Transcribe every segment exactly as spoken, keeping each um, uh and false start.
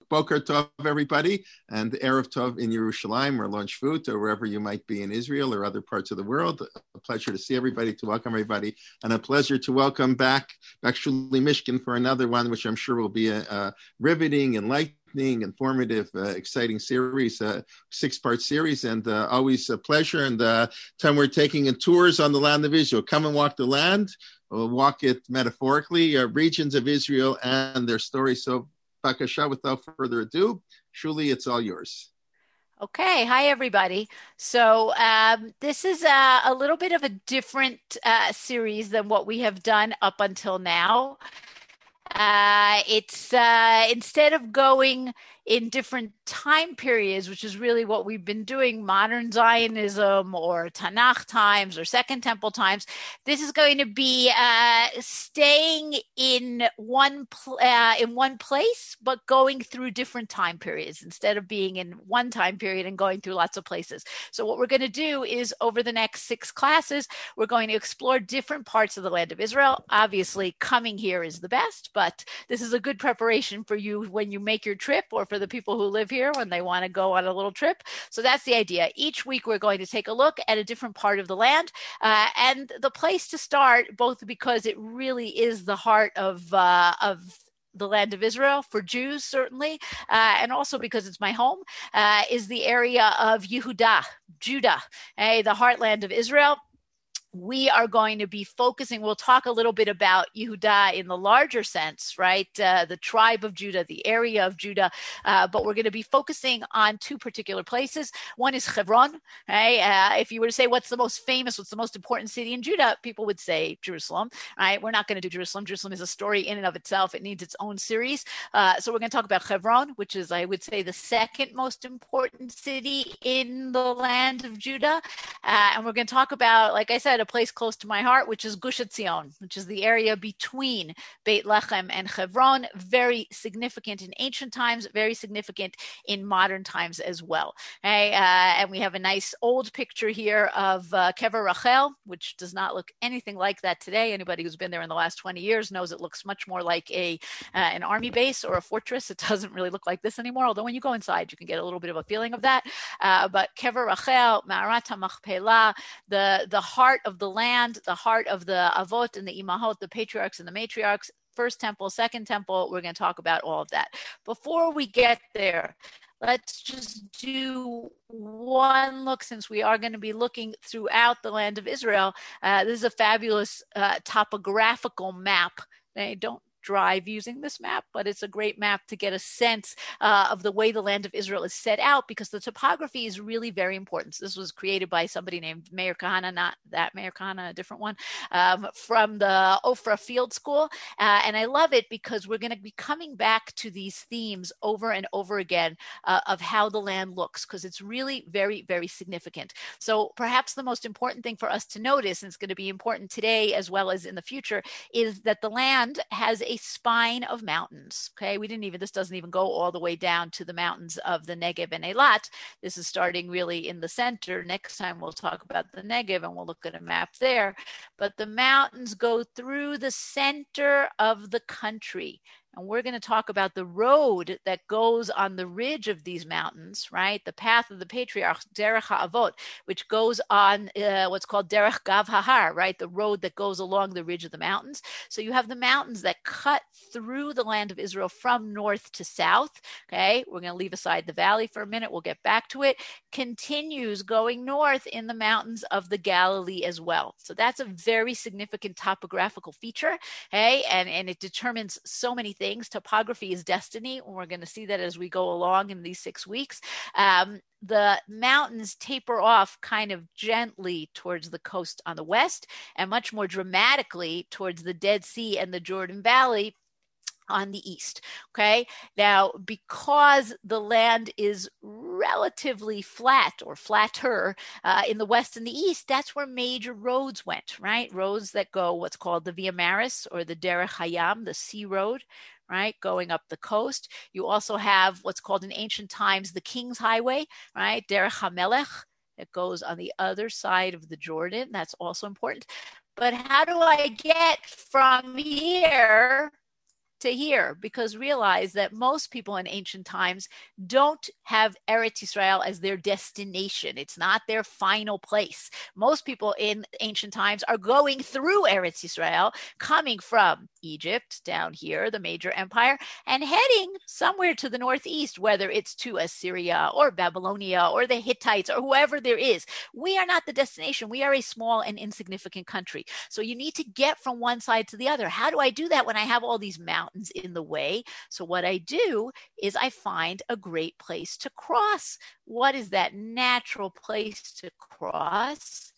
Boker Tov, everybody, and Erev Tov in Yerushalayim or Lunch Food or wherever you might be in Israel or other parts of the world. A pleasure to see everybody, to welcome everybody, and a pleasure to welcome back actually Mishkin for another one, which I'm sure will be a, a riveting, enlightening, informative, uh, exciting series, uh, six-part series, and uh, always a pleasure. And uh, time we're taking in tours on the land of Israel. Come and walk the land. We'll walk it metaphorically, uh, regions of Israel and their story. So, Bakasha, without further ado, Shuli, it's all yours. Okay. Hi, everybody. So um, this is a, a little bit of a different uh, series than what we have done up until now. Uh, it's uh, instead of going in different time periods, which is really what we've been doing, modern Zionism or Tanakh times or Second Temple times, this is going to be uh, staying in one pl- uh, in one place, but going through different time periods instead of being in one time period and going through lots of places. So what we're going to do is over the next six classes, we're going to explore different parts of the land of Israel. Obviously, coming here is the best, but this is a good preparation for you when you make your trip, or for the people who live here when they want to go on a little trip. So that's the idea. Each week we're going to take a look at a different part of the land, uh, and the place to start, both because it really is the heart of uh, of the land of Israel for Jews, certainly, uh, and also because it's my home, uh, is the area of Yehudah, Judah, eh, the heartland of Israel. We are going to be focusing, we'll talk a little bit about Yehudah in the larger sense, right? Uh, the tribe of Judah, the area of Judah, uh, but we're going to be focusing on two particular places. One is Hebron, right? Uh, if you were to say what's the most famous, what's the most important city in Judah, people would say Jerusalem, right? We're not going to do Jerusalem. Jerusalem is a story in and of itself. It needs its own series. Uh, so we're going to talk about Hebron, which is, I would say, the second most important city in the land of Judah. Uh, and we're going to talk about, like I said, a place close to my heart, which is Gush Etzion, which is the area between Beit Lechem and Hebron, very significant in ancient times, very significant in modern times as well. Okay? Uh, and we have a nice old picture here of uh, Kever Rachel, which does not look anything like that today. Anybody who's been there in the last twenty years knows it looks much more like a uh, an army base or a fortress. It doesn't really look like this anymore, although when you go inside, you can get a little bit of a feeling of that. Uh, but Kever Rachel, Ma'arat HaMachpelah, the, the heart of the land, the heart of the Avot and the Imahot, the patriarchs and the matriarchs, first temple, second temple, we're going to talk about all of that. Before we get there, let's just do one look, since we are going to be looking throughout the land of Israel. Uh, this is a fabulous uh, topographical map. They don't drive using this map, but it's a great map to get a sense uh, of the way the land of Israel is set out, because the topography is really very important. So this was created by somebody named Meir Kahana, not that Meir Kahana, a different one, um, from the Ofra Field School. Uh, and I love it because we're going to be coming back to these themes over and over again uh, of how the land looks, because it's really very, very significant. So perhaps the most important thing for us to notice, and it's going to be important today as well as in the future, is that the land has a spine of mountains. Okay, we didn't even, this doesn't even go all the way down to the mountains of the Negev and Eilat. This is starting really in the center. Next time we'll talk about the Negev and we'll look at a map there. But the mountains go through the center of the country. And we're going to talk about the road that goes on the ridge of these mountains, right? The path of the patriarchs, Derech HaAvot, which goes on uh, what's called Derech Gav Hahar, right? The road that goes along the ridge of the mountains. So you have the mountains that cut through the land of Israel from north to south, okay? We're going to leave aside the valley for a minute. We'll get back to it. Continues going north in the mountains of the Galilee as well. So that's a very significant topographical feature, okay? And, and it determines so many things. Topography is destiny, and we're going to see that as we go along in these six weeks. Um, the mountains taper off kind of gently towards the coast on the west, and much more dramatically towards the Dead Sea and the Jordan Valley on the east. Okay. Now, because the land is relatively flat or flatter uh, in the west and the east, that's where major roads went, right? Roads that go what's called the Via Maris or the Derech Hayam, the sea road, right, going up the coast. You also have what's called in ancient times the King's Highway, right, Derech HaMelech. It goes on the other side of the Jordan. That's also important. But how do I get from here to here, because realize that most people in ancient times don't have Eretz Yisrael as their destination. It's not their final place. Most people in ancient times are going through Eretz Yisrael, coming from Egypt down here, the major empire, and heading somewhere to the northeast, whether it's to Assyria or Babylonia or the Hittites or whoever there is. We are not the destination. We are a small and insignificant country. So you need to get from one side to the other. How do I do that when I have all these mountains in the way? So what I do is I find a great place to cross. What is that natural place to cross?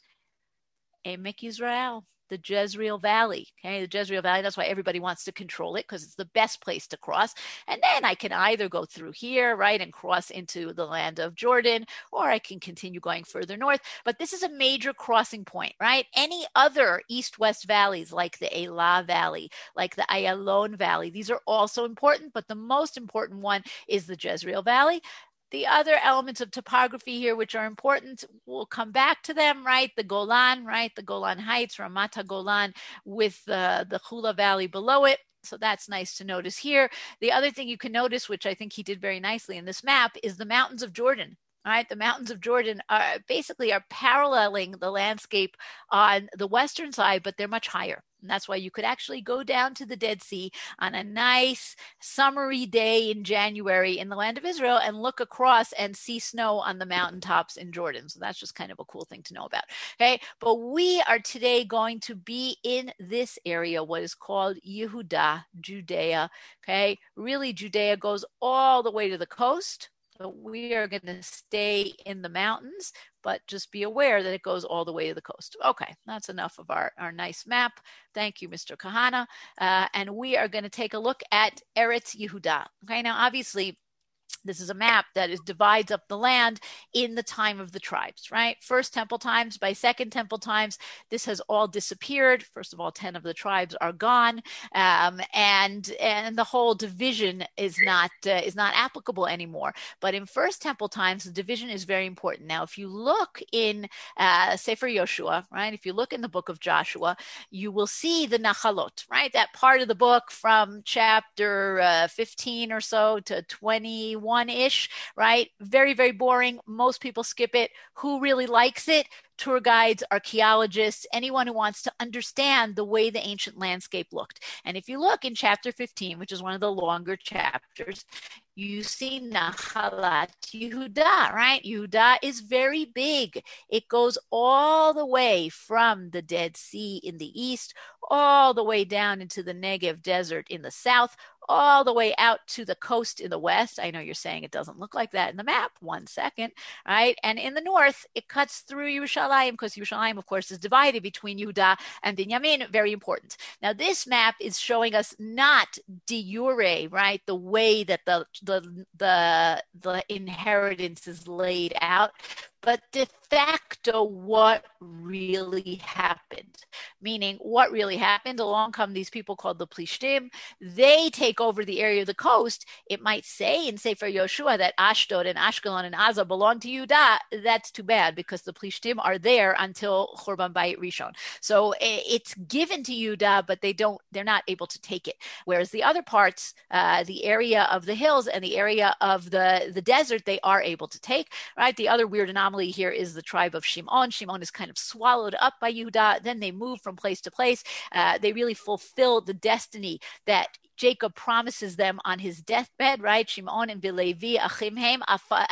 Emek Yisrael, the Jezreel Valley. Okay, the Jezreel Valley, that's why everybody wants to control it, because it's the best place to cross. And then I can either go through here, right, and cross into the land of Jordan, or I can continue going further north. But this is a major crossing point, right? Any other east-west valleys, like the Elah Valley, like the Ayalon Valley, these are also important, but the most important one is the Jezreel Valley. The other elements of topography here, which are important, we'll come back to them, right? The Golan, right? The Golan Heights, Ramat HaGolan, with uh, the Chula Valley below it. So that's nice to notice here. The other thing you can notice, which I think he did very nicely in this map, is the mountains of Jordan. All right, the mountains of Jordan are basically are paralleling the landscape on the western side, but they're much higher. And that's why you could actually go down to the Dead Sea on a nice summery day in January in the land of Israel and look across and see snow on the mountaintops in Jordan. So that's just kind of a cool thing to know about. Okay, but we are today going to be in this area, what is called Yehudah, Judea. Okay, really Judea goes all the way to the coast. But we are going to stay in the mountains, but just be aware that it goes all the way to the coast. Okay, that's enough of our, our nice map. Thank you, Mister Kahana. Uh, and we are going to take a look at Eretz Yehudah. Okay, now obviously, this is a map that is divides up the land in the time of the tribes, right? First temple times by second temple times, this has all disappeared. First of all, ten of the tribes are gone, um, and and the whole division is not uh, is not applicable anymore. But in first temple times, the division is very important. Now, if you look in uh, Sefer Yoshua, right? If you look in the book of Joshua, you will see the Nachalot, right? That part of the book from chapter uh, fifteen or so to twenty-one ish, right? Very, very boring. Most people skip it. Who really likes it? Tour guides, archaeologists, anyone who wants to understand the way the ancient landscape looked. And if you look in chapter fifteen, which is one of the longer chapters, you see Nachalat Yehudah, right? Yehudah is very big. It goes all the way from the Dead Sea in the east, all the way down into the Negev desert in the south, all the way out to the coast in the west. I know you're saying it doesn't look like that in the map. One second, right? And in the north, it cuts through Yerushalayim, because Yerushalayim, of course, is divided between Yehudah and Binyamin. Very important. Now, this map is showing us not de jure, right? The way that the the the, the inheritance is laid out, but de facto what really happened. Meaning, what really happened? Along come these people called the Plishtim. They take over the area of the coast. It might say in Sefer Yoshua that Ashdod and Ashkelon and Aza belong to Yehudah. That's too bad, because the Plishtim are there until Churban Bayit Rishon. So it's given to Yehudah, but they don't. They're not able to take it. Whereas the other parts, uh, the area of the hills and the area of the the desert, they are able to take. Right. The other weird anomaly here is the tribe of Shimon. Shimon is kind of swallowed up by Yehudah. Then they move from place to place. Uh, they really fulfill the destiny that Jacob promises them on his deathbed, right? Shimon and Bilevi, Achimhem,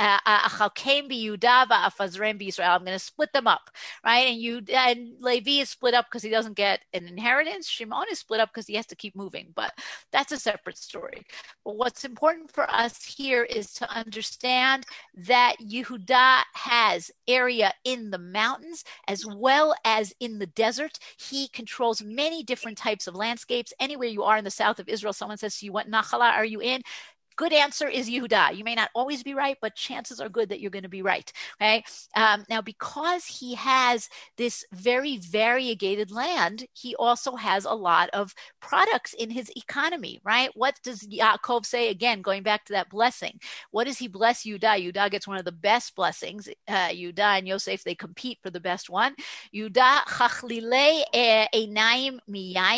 Achalkem b'Yehudah, Afazrem b'Yisrael. I'm going to split them up, right? And you and Levi is split up because he doesn't get an inheritance. Shimon is split up because he has to keep moving, but that's a separate story. But what's important for us here is to understand that Yehudah has area in the mountains as well as in the desert. He controls many different types of landscapes. Anywhere you are in the south of Israel, someone says to you, what Nachala are you in? Good answer is Yehudah. You may not always be right, but chances are good that you're going to be right. Okay. Um, now, because he has this very variegated land, he also has a lot of products in his economy, right? What does Yaakov say? Again, going back to that blessing. What does he bless Yehudah? Yehudah gets one of the best blessings. Uh, Yehudah and Yosef, they compete for the best one. Yehudah chachlilei einayim miyayin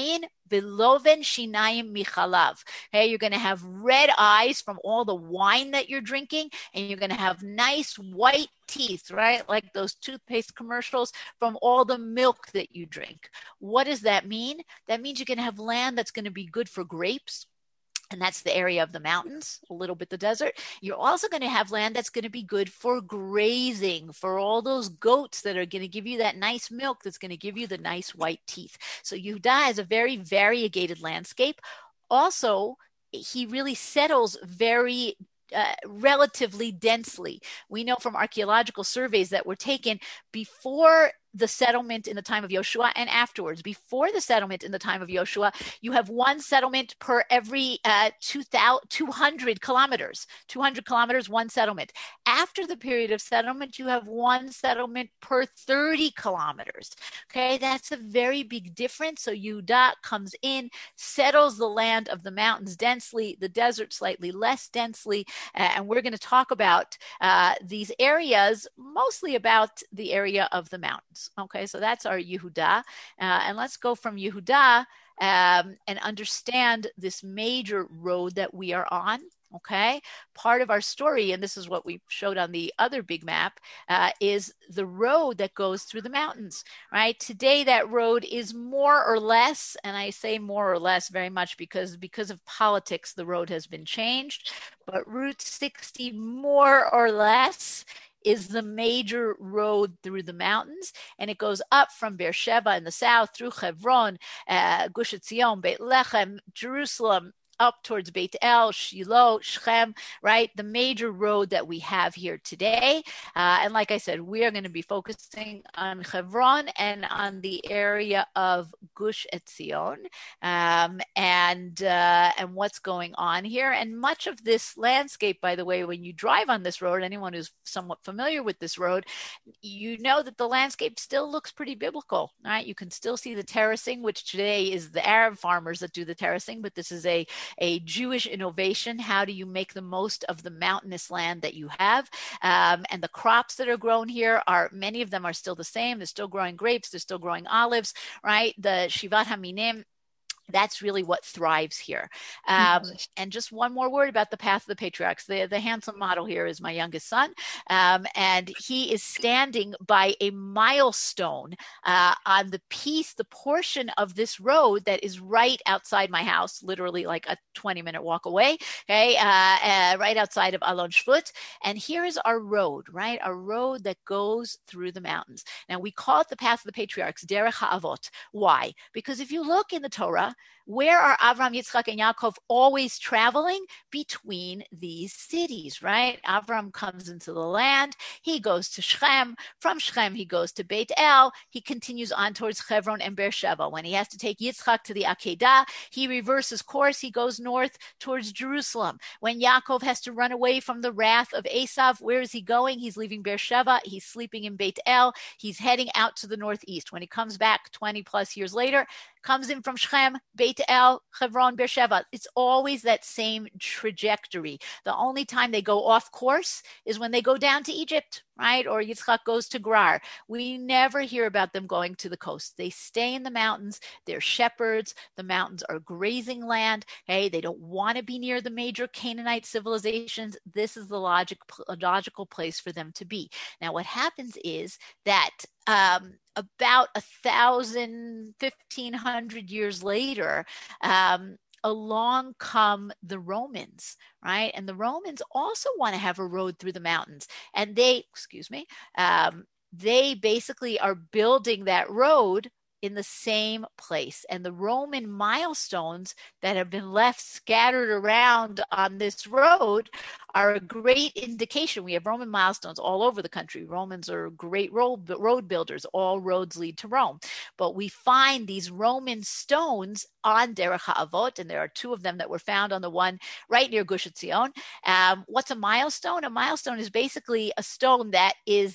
Beloven shinayim michalav. Okay, you're going to have red eyes from all the wine that you're drinking, and you're going to have nice white teeth, right? Like those toothpaste commercials, from all the milk that you drink. What does that mean? That means you're going to have land that's going to be good for grapes. And that's the area of the mountains, a little bit the desert. You're also going to have land that's going to be good for grazing, for all those goats that are going to give you that nice milk that's going to give you the nice white teeth. So Yehuda is a very variegated landscape. Also, he really settles very Uh, relatively densely. We know from archaeological surveys that were taken before the settlement in the time of Yoshua and afterwards. Before the settlement in the time of Yoshua, you have one settlement per every uh, two hundred kilometers. two hundred kilometers, one settlement. After the period of settlement, you have one settlement per thirty kilometers. Okay, that's a very big difference. So Yehuda comes in, settles the land of the mountains densely, the desert slightly less densely, uh, and we're going to talk about uh, these areas, mostly about the area of the mountains. Okay, so that's our Yehuda. Uh, and let's go from Yehuda um, and understand this major road that we are on. Okay, part of our story, and this is what we showed on the other big map, uh, is the road that goes through the mountains, right? Today, that road is more or less, and I say more or less very much because, because of politics, the road has been changed, but Route sixty, more or less, is the major road through the mountains, and it goes up from Beersheba in the south through Hebron, uh, Gush Etzion, Beit Lechem, Jerusalem, up towards Beit El, Shiloh, Shechem, right? The major road that we have here today. Uh, and like I said, we are going to be focusing on Hebron and on the area of Gush Etzion um, and, uh, and what's going on here. And much of this landscape, by the way, when you drive on this road, anyone who's somewhat familiar with this road, you know that the landscape still looks pretty biblical, right? You can still see the terracing, which today is the Arab farmers that do the terracing, but this is a a Jewish innovation. How do you make the most of the mountainous land that you have? Um, and the crops that are grown here are, many of them are still the same. They're still growing grapes. They're still growing olives, right? The Shivat Haminim, that's really what thrives here. Um, and just one more word about the Path of the Patriarchs. The, the handsome model here is my youngest son, um, and he is standing by a milestone uh, on the piece, the portion of this road that is right outside my house, literally like a twenty minute walk away, okay, uh, uh, right outside of Alon Shvut. And here is our road, right? Our road that goes through the mountains. Now, we call it the Path of the Patriarchs, Derech HaAvot. Why? Because if you look in the Torah, where are Avram, Yitzchak, and Yaakov always traveling? Between these cities, right? Avram comes into the land. He goes to Shechem. From Shechem, he goes to Beit El. He continues on towards Hebron and Beersheba. When he has to take Yitzchak to the Akedah, he reverses course. He goes north towards Jerusalem. When Yaakov has to run away from the wrath of Esav, where is he going? He's leaving Beersheba. He's sleeping in Beit El. He's heading out to the northeast. When he comes back twenty plus years later, comes in from Shechem, Beit El, Hebron, Beersheba. It's always that same trajectory. The only time they go off course is when they go down to Egypt, right? Or Yitzchak goes to Gerar. We never hear about them going to the coast. They stay in the mountains. They're shepherds. The mountains are grazing land. Hey, they don't want to be near the major Canaanite civilizations. This is the logic, logical place for them to be. Now, what happens is that um, about a thousand, fifteen hundred years later, um, along come the Romans, right? And the Romans also want to have a road through the mountains. And they, excuse me, um, they basically are building that road in the same place. And the Roman milestones that have been left scattered around on this road are a great indication. We have Roman milestones all over the country. Romans are great road, road builders. All roads lead to Rome. But we find these Roman stones on Derech HaAvot, and there are two of them that were found on the one right near Gush Etzion. Um, what's a milestone? A milestone is basically a stone that is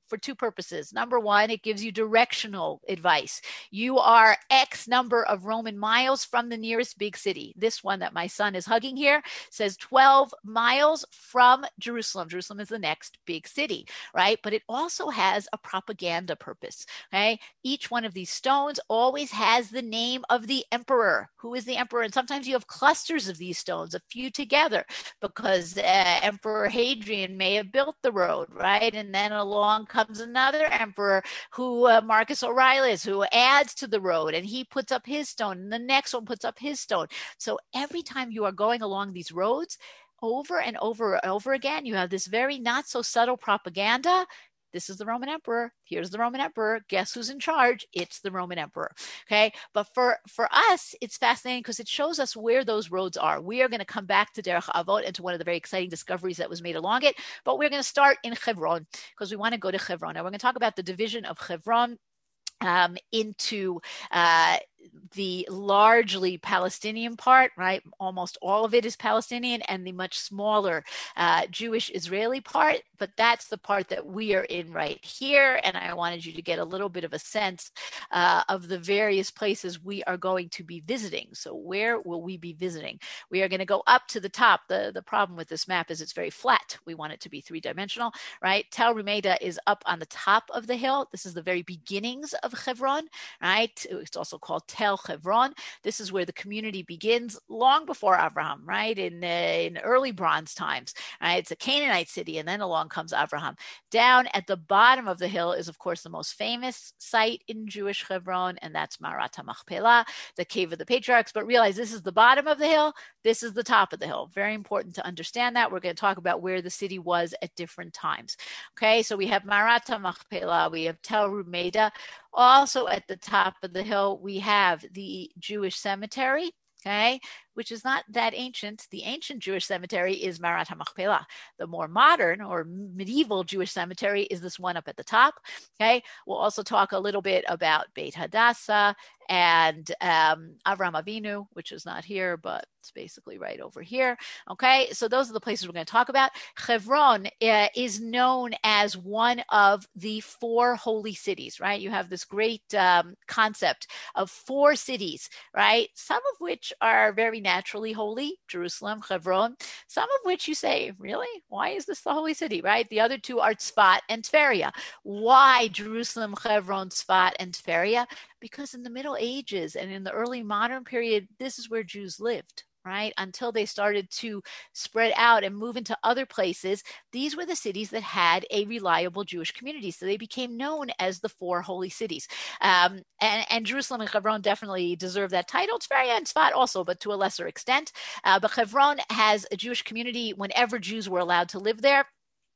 for two purposes. Number one, it gives you directional advice. You are X number of Roman miles from the nearest big city. This one that my son is hugging here says twelve miles from Jerusalem. Jerusalem is the next big city, right? But it also has a propaganda purpose, okay? Each one of these stones always has the name of the emperor. Who is the emperor? And sometimes you have clusters of these stones, a few together, because uh, Emperor Hadrian may have built the road, right? And then along comes another emperor who uh, Marcus Aurelius, who adds to the road, and he puts up his stone, and the next one puts up his stone. So every time you are going along these roads, over and over and over again, you have this very not so subtle propaganda. This is the Roman emperor. Here's the Roman emperor. Guess who's in charge? It's the Roman emperor. Okay. But for, for us, it's fascinating because it shows us where those roads are. We are going to come back to Derech Avot and to one of the very exciting discoveries that was made along it. But we're going to start in Hebron because we want to go to Hebron. Now we're going to talk about the division of Hebron um, into uh, the largely Palestinian part, right? Almost all of it is Palestinian, and the much smaller uh, Jewish Israeli part. But that's the part that we are in right here. And I wanted you to get a little bit of a sense uh, of the various places we are going to be visiting. So where will we be visiting? We are going to go up to the top. The, the problem with this map is it's very flat. We want it to be three-dimensional, right? Tel Rumeida is up on the top of the hill. This is the very beginnings of Hebron, right? It's also called Tel Hebron. This is where the community begins long before Abraham, right? In, uh, in early Bronze times, right? It's a Canaanite city, and then along comes Abraham. Down at the bottom of the hill is, of course, the most famous site in Jewish Hebron, and that's Marat HaMachpelah, the Cave of the Patriarchs. But realize this is the bottom of the hill. This is the top of the hill. Very important to understand that. We're going to talk about where the city was at different times. Okay, so we have Marat HaMachpelah, we have Tel Rumeida. Also at the top of the hill, we have the Jewish cemetery, okay, which is not that ancient. The ancient Jewish cemetery is Marat HaMachpelah. The more modern or medieval Jewish cemetery is this one up at the top, okay? We'll also talk a little bit about Beit Hadassah and um, Avram Avinu, which is not here, but it's basically right over here, okay? So those are the places we're going to talk about. Hebron uh, is known as one of the four holy cities, right? You have this great um, concept of four cities, right? Some of which are very naturally holy, Jerusalem, Hebron, some of which you say, really? Why is this the holy city, right? The other two are Tzfat and Tveria. Why Jerusalem, Hebron, Tzfat, and Tveria? Because in the Middle Ages and in the early modern period, this is where Jews lived, right? Until they started to spread out and move into other places, these were the cities that had a reliable Jewish community. So they became known as the four holy cities. Um, and, and Jerusalem and Hebron definitely deserve that title. Tveria and Tzfat also, but to a lesser extent. Uh, but Hebron has a Jewish community whenever Jews were allowed to live there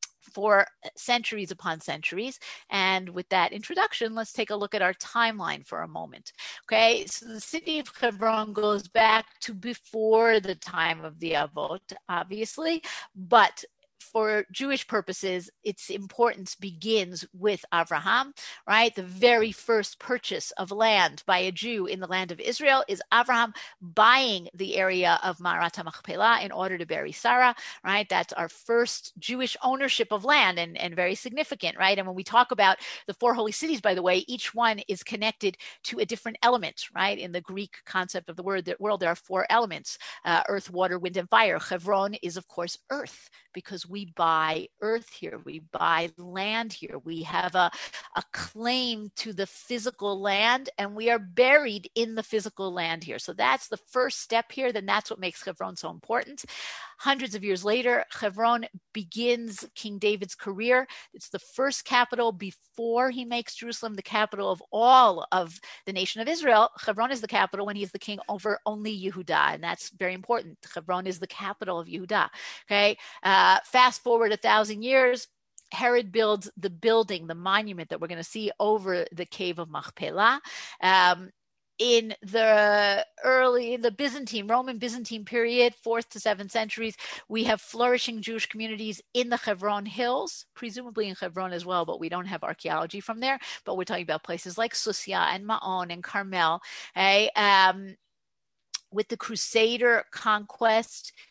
for centuries upon centuries. And with that introduction, let's take a look at our timeline for a moment. Okay, so the city of Hebron goes back to before the time of the Avot, obviously, but for Jewish purposes, its importance begins with Abraham, right? The very first purchase of land by a Jew in the land of Israel is Abraham buying the area of Marat HaMachpelah in order to bury Sarah, right? That's our first Jewish ownership of land, and, and very significant, right? And when we talk about the four holy cities, by the way, each one is connected to a different element, right? In the Greek concept of the word, the world, there are four elements, uh, earth, water, wind, and fire. Hebron is, of course, earth, because we buy earth here, we buy land here, we have a, a claim to the physical land, and we are buried in the physical land here. So that's the first step here. Then that's what makes Hebron so important. Hundreds of years later, Hebron begins King David's career. It's the first capital before he makes Jerusalem the capital of all of the nation of Israel. Hebron is the capital when he's the king over only Yehudah, and that's very important. Hebron is the capital of Yehudah. Okay, uh, fast forward a thousand years. Herod builds the building, the monument that we're going to see over the cave of Machpelah. Um, in the early, in the Byzantine, Roman Byzantine period, fourth to seventh centuries, we have flourishing Jewish communities in the Hebron Hills, presumably in Hebron as well, but we don't have archaeology from there. But we're talking about places like Susia and Ma'on and Carmel. Okay? Um, with the Crusader conquest,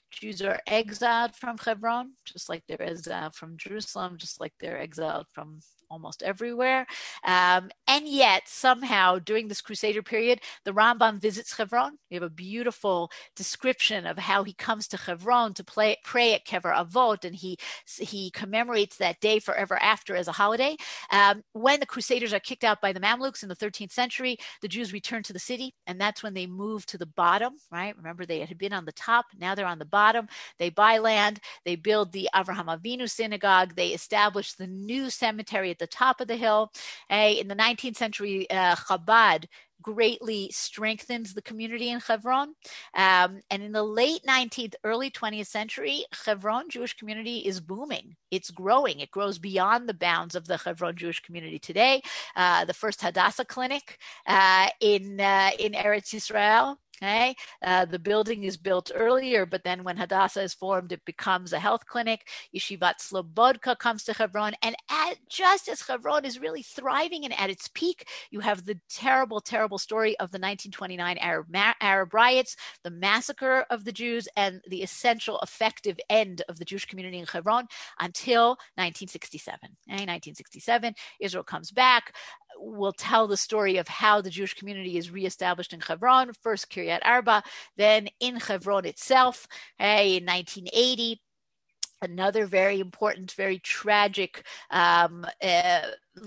Jews are exiled from Hebron, just like they're exiled from Jerusalem, just like they're exiled from almost everywhere. Um, and yet, somehow, during this Crusader period, the Rambam visits Hebron. We have a beautiful description of how he comes to Hebron to play, pray at Kever Avot, and he he commemorates that day forever after as a holiday. Um, when the Crusaders are kicked out by the Mamluks in the thirteenth century, the Jews return to the city, and that's when they move to the bottom, right? Remember, they had been on the top, now they're on the bottom. They buy land, they build the Avraham Avinu synagogue, they establish the new cemetery at the top of the hill. Uh, in the nineteenth century, uh, Chabad greatly strengthens the community in Hebron. Um, and in the late nineteenth, early twentieth century, Hebron Jewish community is booming. It's growing. It grows beyond the bounds of the Hebron Jewish community today. Uh, the first Hadassah clinic uh, in, uh, in Eretz Yisrael. Okay, uh, the building is built earlier, but then when Hadassah is formed, it becomes a health clinic. Yeshivat Slobodka comes to Hebron, and at, just as Hebron is really thriving and at its peak, you have the terrible, terrible story of the nineteen twenty-nine Arab, Arab riots, the massacre of the Jews, and the essential effective end of the Jewish community in Hebron until nineteen sixty-seven. Okay, nineteen sixty-seven, Israel comes back. We'll tell the story of how the Jewish community is reestablished in Hebron, first Kiryat Arba, then in Hebron itself. Hey, in nineteen eighty, another very important, very tragic um, uh,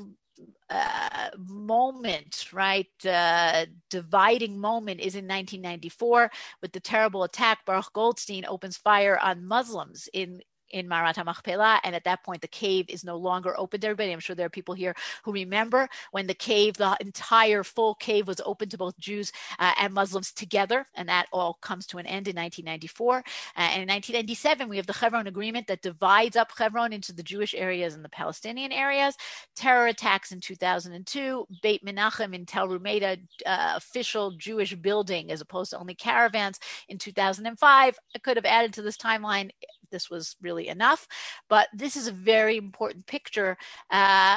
uh, moment, right? Uh, dividing moment is in nineteen ninety-four with the terrible attack. Baruch Goldstein opens fire on Muslims in in Marat HaMachpelah, and at that point the cave is no longer open to everybody. I'm sure there are people here who remember when the cave, the entire full cave was open to both Jews uh, and Muslims together, and that all comes to an end in nineteen ninety-four. Uh, and in nineteen ninety-seven, we have the Hebron Agreement that divides up Hebron into the Jewish areas and the Palestinian areas. Terror attacks in two thousand two, Beit Menachem in Tel Rumeida, uh, official Jewish building as opposed to only caravans in two thousand five. I could have added to this timeline. This was really enough, but this is a very important picture uh,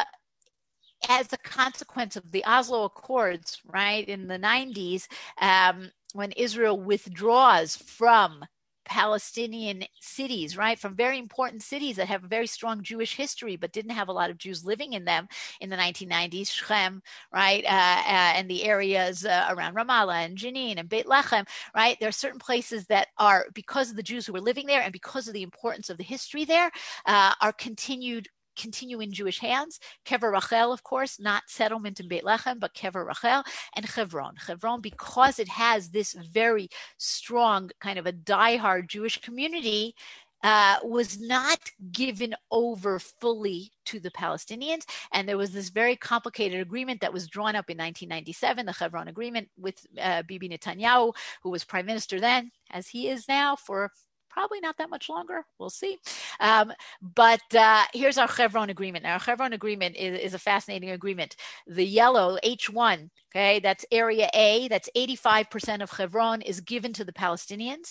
as a consequence of the Oslo Accords, right, in the nineties, um, when Israel withdraws from Palestinian cities, right, from very important cities that have a very strong Jewish history, but didn't have a lot of Jews living in them in the nineteen nineties, Shechem, right, uh, uh, and the areas uh, around Ramallah and Jenin and Beit Lechem, right, there are certain places that are, because of the Jews who were living there and because of the importance of the history there, uh, are continued continue in Jewish hands. Kever Rachel, of course, not settlement in Beit Lechem, but Kever Rachel, and Hebron. Hebron, because it has this very strong kind of a diehard Jewish community, uh, was not given over fully to the Palestinians. And there was this very complicated agreement that was drawn up in nineteen ninety-seven, the Hebron Agreement with uh, Bibi Netanyahu, who was prime minister then, as he is now for probably not that much longer. We'll see. Um, but uh, here's our Hebron Agreement. Now, our Hebron Agreement is, is a fascinating agreement. The yellow, H one, okay, that's Area A, that's eighty-five percent of Hebron is given to the Palestinians.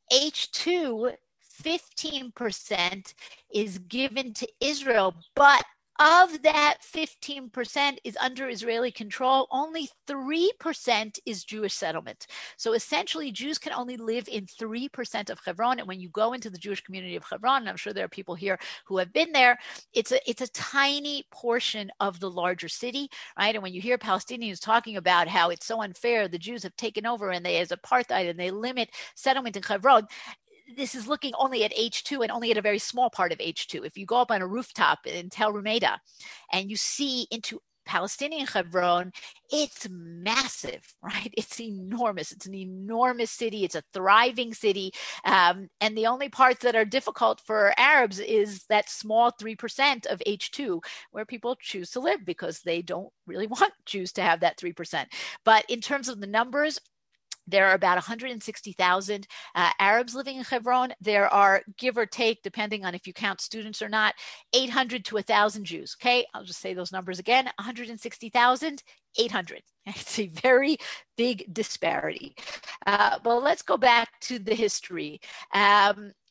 H two, fifteen percent is given to Israel, but of that fifteen percent is under Israeli control. Only three percent is Jewish settlement. So essentially, Jews can only live in three percent of Hebron. And when you go into the Jewish community of Hebron, and I'm sure there are people here who have been there, it's a, it's a tiny portion of the larger city, right? And when you hear Palestinians talking about how it's so unfair, the Jews have taken over and they as apartheid and they limit settlement in Hebron, this is looking only at H two and only at a very small part of H two. If you go up on a rooftop in Tel Rumeida and you see into Palestinian Hebron, it's massive, right? It's enormous. It's an enormous city. It's a thriving city. Um, and the only parts that are difficult for Arabs is that small three percent of H two where people choose to live because they don't really want Jews to have that three percent. But in terms of the numbers, there are about one hundred sixty thousand uh, Arabs living in Hebron. There are, give or take, depending on if you count students or not, eight hundred to one thousand Jews. Okay, I'll just say those numbers again, one hundred sixty thousand, eight hundred. It's a very big disparity. Uh, but let's go back to the history. Um,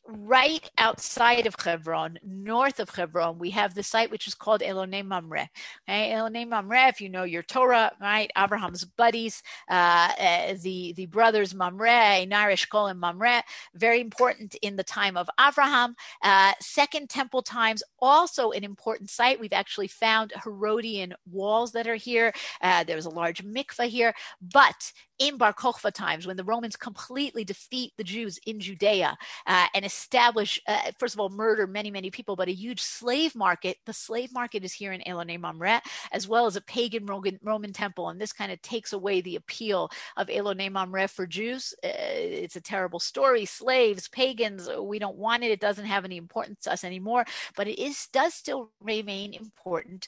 right outside of Hebron, north of Hebron, we have the site which is called Elonei Mamre. Okay? Elonei Mamre, if you know your Torah, right? Abraham's buddies, uh, uh, the, the brothers Mamre, Einar, Eshkol, and Mamre, very important in the time of Abraham. Uh, Second Temple times, also an important site. We've actually found Herodian walls that are here. Uh, there's a large mikveh here, but in Bar Kokhba times, when the Romans completely defeat the Jews in Judea uh, and establish, uh, first of all, murder many, many people, but a huge slave market. The slave market is here in Elonei Mamre, as well as a pagan Roman, Roman temple. And this kind of takes away the appeal of Elonei Mamre for Jews. Uh, it's a terrible story. Slaves, pagans, we don't want it. It doesn't have any importance to us anymore, but it is does still remain important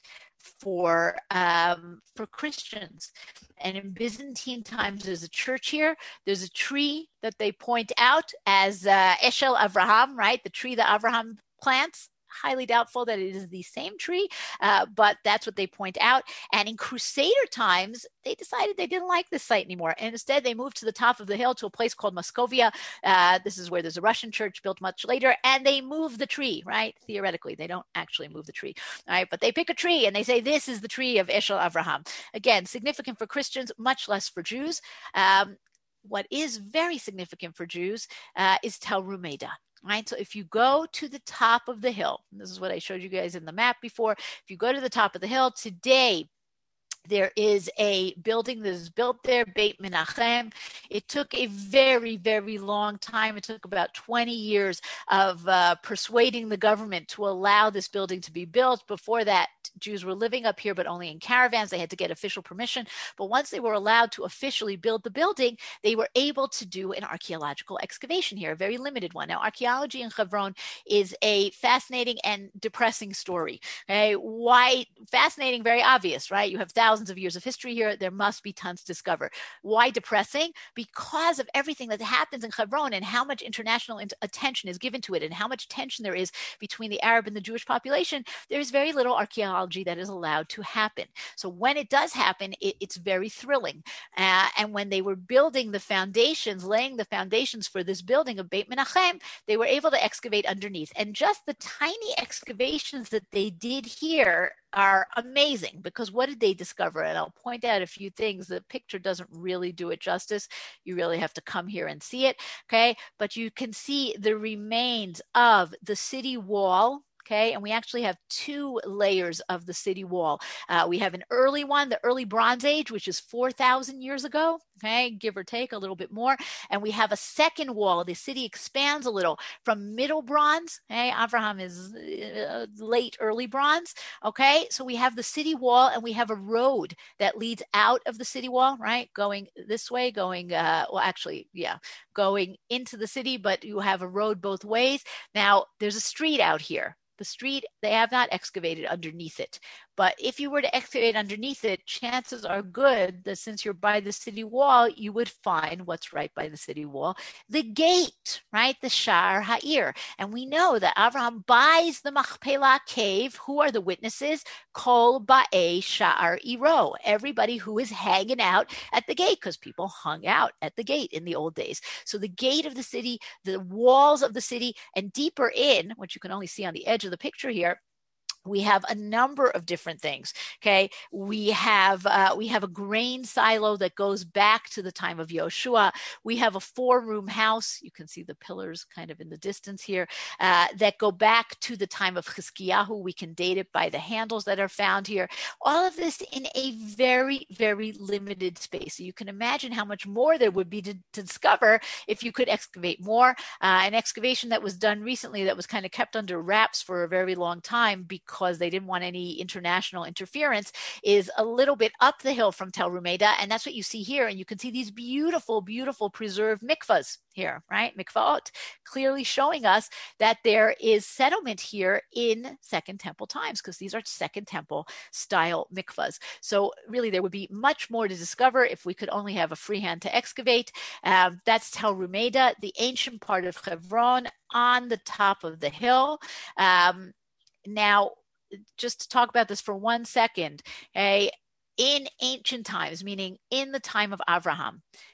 for um, for Christians. And in Byzantine times, there's a church here. There's a tree that they point out as uh, Eshel Avraham, right? The tree that Avraham plants. Highly doubtful that it is the same tree, uh, but that's what they point out. And in Crusader times, they decided they didn't like this site anymore. And instead, they moved to the top of the hill to a place called Moscovia. Uh, this is where there's a Russian church built much later. And they move the tree, right? Theoretically, they don't actually move the tree, right? But they pick a tree and they say, this is the tree of Eshel Avraham. Again, significant for Christians, much less for Jews. Um, what is very significant for Jews uh, is Tel Rumeda. Right. So if you go to the top of the hill, this is what I showed you guys in the map before. If you go to the top of the hill today, there is a building that is built there, Beit Menachem. It took a very, very long time. It took about twenty years of uh, persuading the government to allow this building to be built. Before that, Jews were living up here, but only in caravans. They had to get official permission. But once they were allowed to officially build the building, they were able to do an archaeological excavation here, a very limited one. Now, archaeology in Hebron is a fascinating and depressing story. Okay? Why? Fascinating, very obvious, right? You have thousands Thousands of years of history here. There must be tons to discover. Why depressing? Because of everything that happens in Hebron and how much international attention is given to it and how much tension there is between the Arab and the Jewish population. There is very little archaeology that is allowed to happen. So when it does happen, it, it's very thrilling. Uh, and when they were building the foundations, laying the foundations for this building of Beit Menachem, they were able to excavate underneath. And just the tiny excavations that they did here are amazing, because what did they discover? And I'll point out a few things. The picture doesn't really do it justice. You really have to come here and see it, okay? But you can see the remains of the city wall. Okay, and we actually have two layers of the city wall. Uh, we have an early one, the early Bronze Age, which is four thousand years ago, okay, give or take a little bit more. And we have a second wall. The city expands a little from Middle Bronze. Okay, Abraham is uh, late early Bronze. Okay, so we have the city wall and we have a road that leads out of the city wall, right, going this way, going, uh, well, actually, yeah, going into the city, but you have a road both ways. Now, there's a street out here. The street, they have not excavated underneath it. But if you were to excavate underneath it, chances are good that since you're by the city wall, you would find what's right by the city wall, the gate, right? The Sha'ar Ha'ir. And we know that Abraham buys the Machpelah cave. Who are the witnesses? Kol Ba'ei Sha'ar Iro. Everybody who is hanging out at the gate, because people hung out at the gate in the old days. So the gate of the city, the walls of the city, and deeper in, which you can only see on the edge of the picture here, we have a number of different things. Okay, we have uh, we have a grain silo that goes back to the time of Yoshua. We have a four-room house. You can see the pillars kind of in the distance here uh, that go back to the time of Chizkiyahu. We can date it by the handles that are found here. All of this in a very, very limited space. So you can imagine how much more there would be to, to discover if you could excavate more. Uh, an excavation that was done recently that was kind of kept under wraps for a very long time because because they didn't want any international interference, is a little bit up the hill from Tel Rumeda. And that's what you see here. And you can see these beautiful, beautiful preserved mikvahs here, right? Mikvaot, clearly showing us that there is settlement here in Second Temple times, because these are Second Temple style mikvahs. So really there would be much more to discover if we could only have a free hand to excavate. Um, that's Tel Rumeda, the ancient part of Hebron on the top of the hill. Um, now, just to talk about this for one second, okay, in ancient times, meaning in the time of Abraham,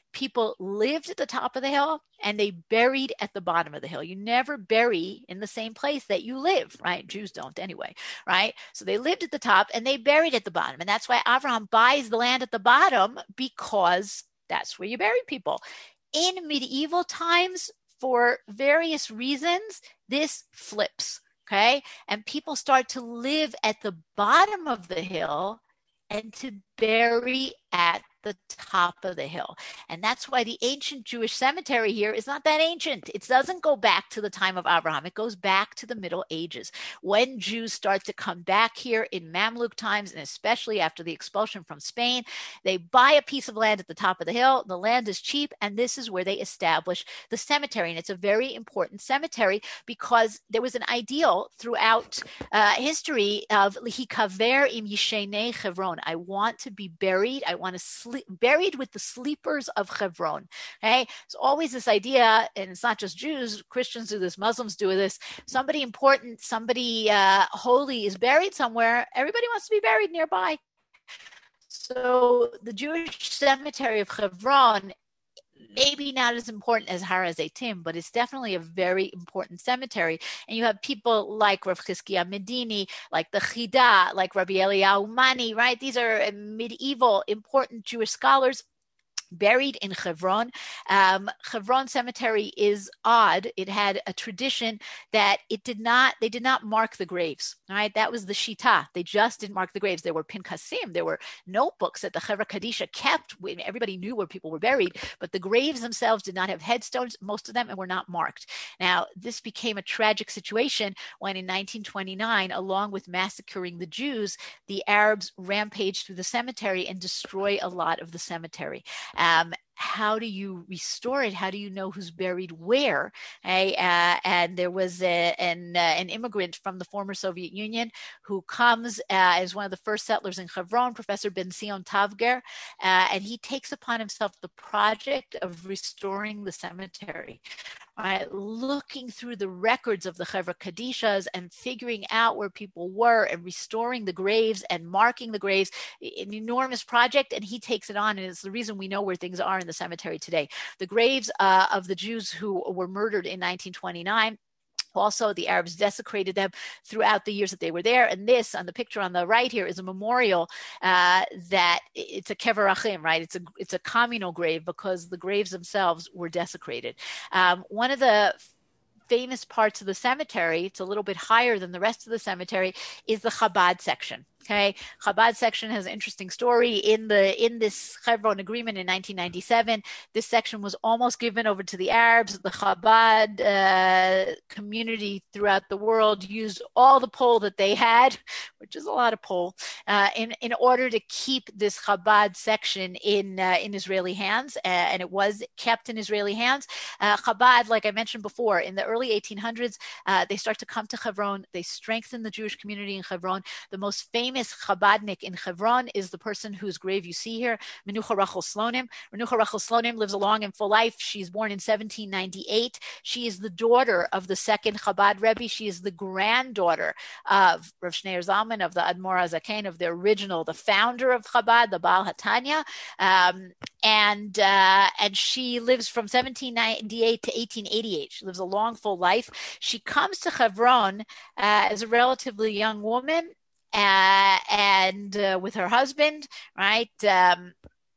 people lived at the top of the hill and they buried at the bottom of the hill. You never bury in the same place that you live, right? Jews don't anyway, right? So they lived at the top and they buried at the bottom. And that's why Abraham buys the land at the bottom, because that's where you bury people. In medieval times, for various reasons, this flips, okay? And people start to live at the bottom of the hill and to bury at the top of the hill. And that's why the ancient Jewish cemetery here is not that ancient. It doesn't go back to the time of Abraham. It goes back to the Middle Ages, when Jews start to come back here in Mamluk times, and especially after the expulsion from Spain. They buy a piece of land at the top of the hill. The land is cheap, and this is where they establish the cemetery. And it's a very important cemetery because there was an ideal throughout uh, history of Lihikaver im Yishenei Chevron. I want to be buried. I want to sleep, buried with the sleepers of Hebron. Okay, it's always this idea, and it's not just Jews. Christians do this, Muslims do this. Somebody important, somebody uh, holy is buried somewhere. Everybody wants to be buried nearby. So the Jewish cemetery of Hebron, maybe not as important as Har HaZeitim, but it's definitely a very important cemetery. And you have people like Rav Chizkiah Medini, like the Chida, like Rabbi Eliyahu Mani, right? These are medieval important Jewish scholars buried in Hebron. Um, Hebron Cemetery is odd. It had a tradition that it did not, they did not mark the graves, right? That was the Shita. They just didn't mark the graves. There were Pinkasim, there were notebooks that the Chevra Kadisha kept. Everybody knew where people were buried, but the graves themselves did not have headstones, most of them, and were not marked. Now, this became a tragic situation when in nineteen twenty-nine, along with massacring the Jews, the Arabs rampaged through the cemetery and destroy a lot of the cemetery. Um, how do you restore it? How do you know who's buried where? Okay? Uh, and there was a, an, uh, an immigrant from the former Soviet Union who comes uh, as one of the first settlers in Hebron, Professor Ben Sion Tavger, uh, and he takes upon himself the project of restoring the cemetery. Right, looking through the records of the Chevra Kadishas and figuring out where people were and restoring the graves and marking the graves, an enormous project, and he takes it on, and it's the reason we know where things are in the cemetery today. The graves uh, of the Jews who were murdered in nineteen twenty-nine, also, the Arabs desecrated them throughout the years that they were there. And this, on the picture on the right here, is a memorial uh, that it's a kever achim, right? It's a it's a communal grave because the graves themselves were desecrated. Um, one of the famous parts of the cemetery, it's a little bit higher than the rest of the cemetery, is the Chabad section. Okay, Chabad section has an interesting story. In the in this Hebron agreement in nineteen ninety-seven, this section was almost given over to the Arabs. The Chabad uh, community throughout the world used all the pull that they had, which is a lot of pull, uh, in in order to keep this Chabad section in uh, in Israeli hands, uh, and it was kept in Israeli hands. Uh, Chabad, like I mentioned before, in the early eighteen hundreds, uh, they start to come to Hebron. They strengthen the Jewish community in Hebron. The most famous Chabadnik in Hebron is the person whose grave you see here, Menucha Rachel Slonim. Menucha Rachel Slonim lives a long and full life. She's born in seventeen ninety-eight. She is the daughter of the second Chabad Rebbe. She is the granddaughter of Rav Shneur Zalman, of the Admor HaZaken, of the original, the founder of Chabad, the Baal HaTanya. Um, and uh, and she lives from seventeen ninety-eight to eighteen eighty-eight. She lives a long, full life. She comes to Hebron uh, as a relatively young woman, Uh, and uh, with her husband, right, um,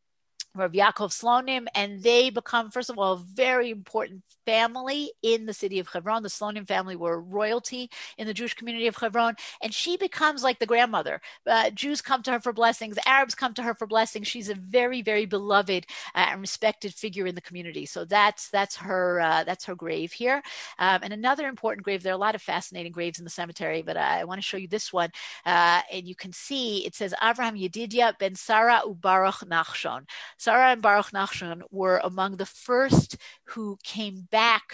Rav Yaakov Slonim, and they become, first of all, a very important family in the city of Hebron. The Slonim family were royalty in the Jewish community of Hebron, and she becomes like the grandmother. Uh, Jews come to her for blessings. Arabs come to her for blessings. She's a very, very beloved uh, and respected figure in the community. So that's that's her uh, that's her grave here. Um, and another important grave. There are a lot of fascinating graves in the cemetery, but I, I want to show you this one. Uh, and you can see it says Avraham Yedidia ben Sarah uBaruch Nachshon. Sarah and Baruch Nachshon were among the first who came back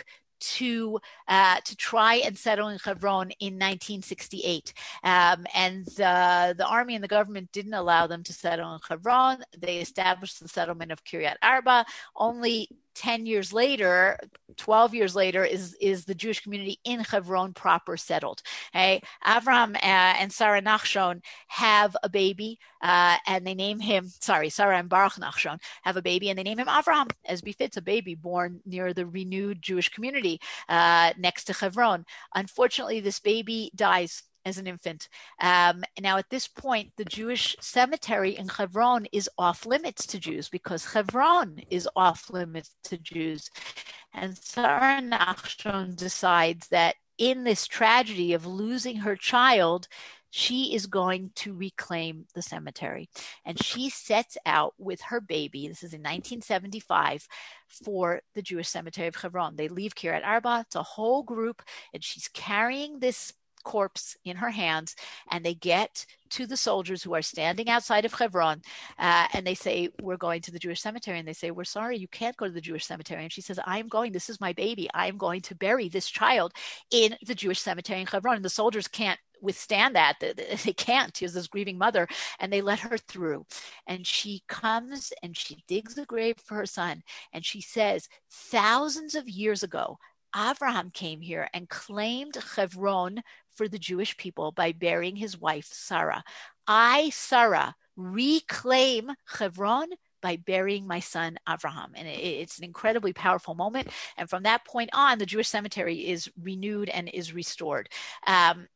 to uh, to try and settle in Hebron in nineteen sixty-eight. Um, and the, the army and the government didn't allow them to settle in Hebron. They established the settlement of Kiryat Arba. Only ten years later, twelve years later, is, is the Jewish community in Hebron proper settled. Okay? Avram uh, and Sarah Nachshon have a baby, uh, and they name him, sorry, Sarah and Baruch Nachshon have a baby, and they name him Avraham, as befits a baby born near the renewed Jewish community uh, next to Hebron. Unfortunately, this baby dies as an infant. Um, now, at this point, the Jewish cemetery in Hebron is off limits to Jews because Hebron is off limits to Jews. And Sarah Nachshon decides that in this tragedy of losing her child, she is going to reclaim the cemetery. And she sets out with her baby, this is in nineteen seventy-five, for the Jewish cemetery of Hebron. They leave Kiryat Arba, it's a whole group, and she's carrying this corpse in her hands, and they get to the soldiers who are standing outside of Hebron, uh, and they say, we're going to the Jewish cemetery. And they say, we're sorry, you can't go to the Jewish cemetery. And she says, I am going, this is my baby. I am going to bury this child in the Jewish cemetery in Hebron. And the soldiers can't withstand that. They can't. She has this grieving mother, and they let her through. And she comes and she digs a grave for her son. And she says, thousands of years ago, Abraham came here and claimed Hebron for the Jewish people by burying his wife, Sarah. I, Sarah, reclaim Hebron by burying my son, Abraham. And it's an incredibly powerful moment. And from that point on, the Jewish cemetery is renewed and is restored. Um,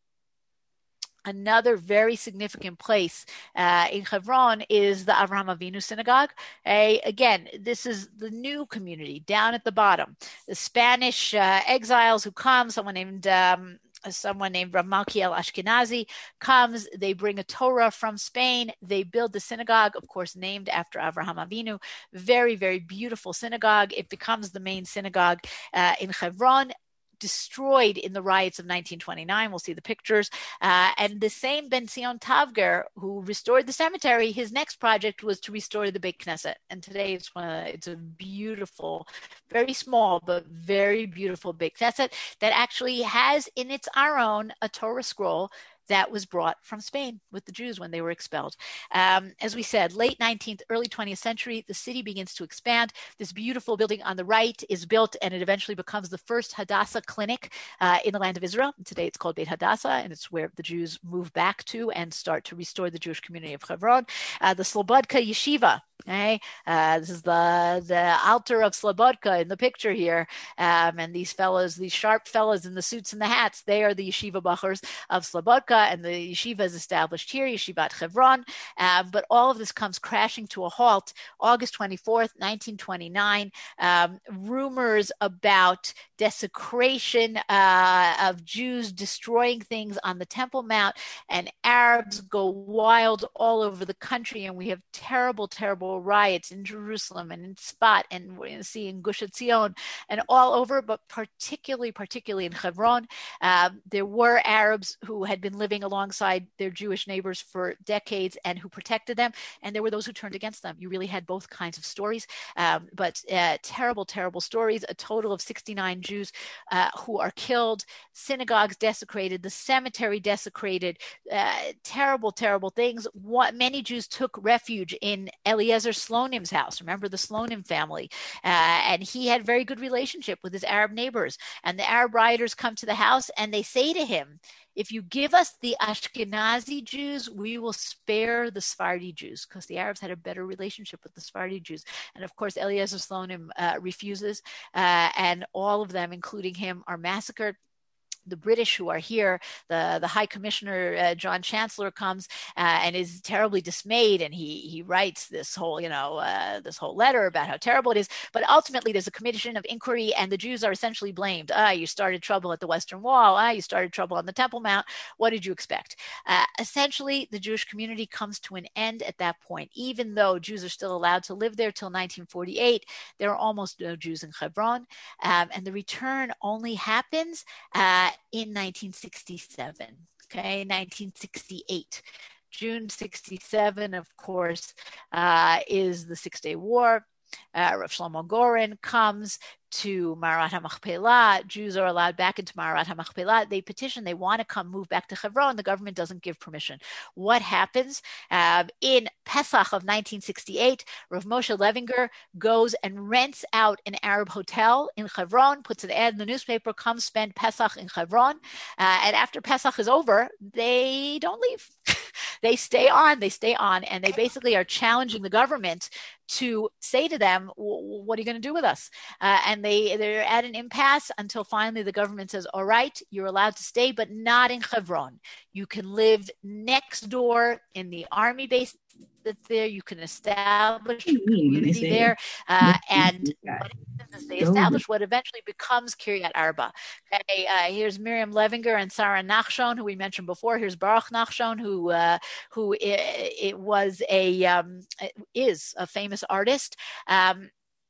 Another very significant place uh, in Hebron is the Avraham Avinu Synagogue. Uh, again, this is the new community down at the bottom. The Spanish uh, exiles who come, someone named um, someone named Rav Malkiel Ashkenazi comes. They bring a Torah from Spain. They build the synagogue, of course, named after Avraham Avinu. Very, very beautiful synagogue. It becomes the main synagogue uh, in Hebron. Destroyed in the riots of nineteen twenty-nine. We'll see the pictures. Uh, and the same Ben Zion Tavger, who restored the cemetery, his next project was to restore the Beit Knesset. And today it's one of, it's a beautiful, very small, but very beautiful Beit Knesset that actually has in its Aron a Torah scroll that was brought from Spain with the Jews when they were expelled. Um, as we said, late nineteenth, early twentieth century, the city begins to expand. This beautiful building on the right is built, and it eventually becomes the first Hadassah clinic uh, in the land of Israel. And today it's called Beit Hadassah, and it's where the Jews move back to and start to restore the Jewish community of Hebron. Uh, the Slobodka Yeshiva, okay? uh, this is the, the altar of Slobodka in the picture here. Um, and these fellows, these sharp fellows in the suits and the hats, they are the yeshiva bachers of Slobodka, and the yeshiva is established here, Yeshivat Hebron. Uh, but all of this comes crashing to a halt August twenty-fourth, nineteen twenty-nine. Um, rumors about desecration uh, of Jews destroying things on the Temple Mount, and Arabs go wild all over the country, and we have terrible, terrible riots in Jerusalem and in Tzfat, and we're going to see in Gush Etzion and all over, but particularly, particularly in Hebron. Um, there were Arabs who had been living alongside their Jewish neighbors for decades and who protected them, and there were those who turned against them. You really had both kinds of stories, um, but uh, terrible, terrible stories. A total of sixty-nine Jews uh, who are killed, synagogues desecrated, the cemetery desecrated, uh, terrible, terrible things. What, many Jews took refuge in Eliezer Slonim's house. Remember the Slonim family, uh, and he had a very good relationship with his Arab neighbors. And the Arab rioters come to the house and they say to him, if you give us the Ashkenazi Jews, we will spare the Sephardi Jews, because the Arabs had a better relationship with the Sephardi Jews. And of course, Eliezer Slonim uh, refuses, uh, and all of them, including him, are massacred. The British who are here, the, the High Commissioner, uh, John Chancellor, comes uh, and is terribly dismayed. And he he writes this whole, you know, uh, this whole letter about how terrible it is. But ultimately, there's a commission of inquiry, and the Jews are essentially blamed. Ah, you started trouble at the Western Wall. Ah, you started trouble on the Temple Mount. What did you expect? Uh, essentially, the Jewish community comes to an end at that point. Even though Jews are still allowed to live there till nineteen forty-eight, there are almost no Jews in Hebron. Um, and the return only happens uh, in nineteen sixty-seven, okay, nineteen sixty-eight. June sixty-seven, of course, uh, is the Six-Day War. Uh, Rav Shlomo Goren comes to Marat HaMachpelah. Jews are allowed back into Marat HaMachpelah. They petition, they want to come move back to Hebron. The government doesn't give permission. What happens? Uh, in Pesach of nineteen sixty-eight, Rav Moshe Levinger goes and rents out an Arab hotel in Hebron, puts an ad in the newspaper, come spend Pesach in Hebron. Uh, and after Pesach is over, they don't leave. They stay on, they stay on, and they basically are challenging the government to say to them, what are you going to do with us? Uh, and they, they're at an impasse until finally the government says, all right, you're allowed to stay, but not in Hebron. You can live next door in the army base that's there. You can establish a community there. Uh, and what happens is they establish what eventually becomes Kiryat Arba. Okay, uh, here's Miriam Levinger and Sarah Nachshon, who we mentioned before. Here's Baruch Nachshon, who uh, who it, it was a um, is a famous artist. Um,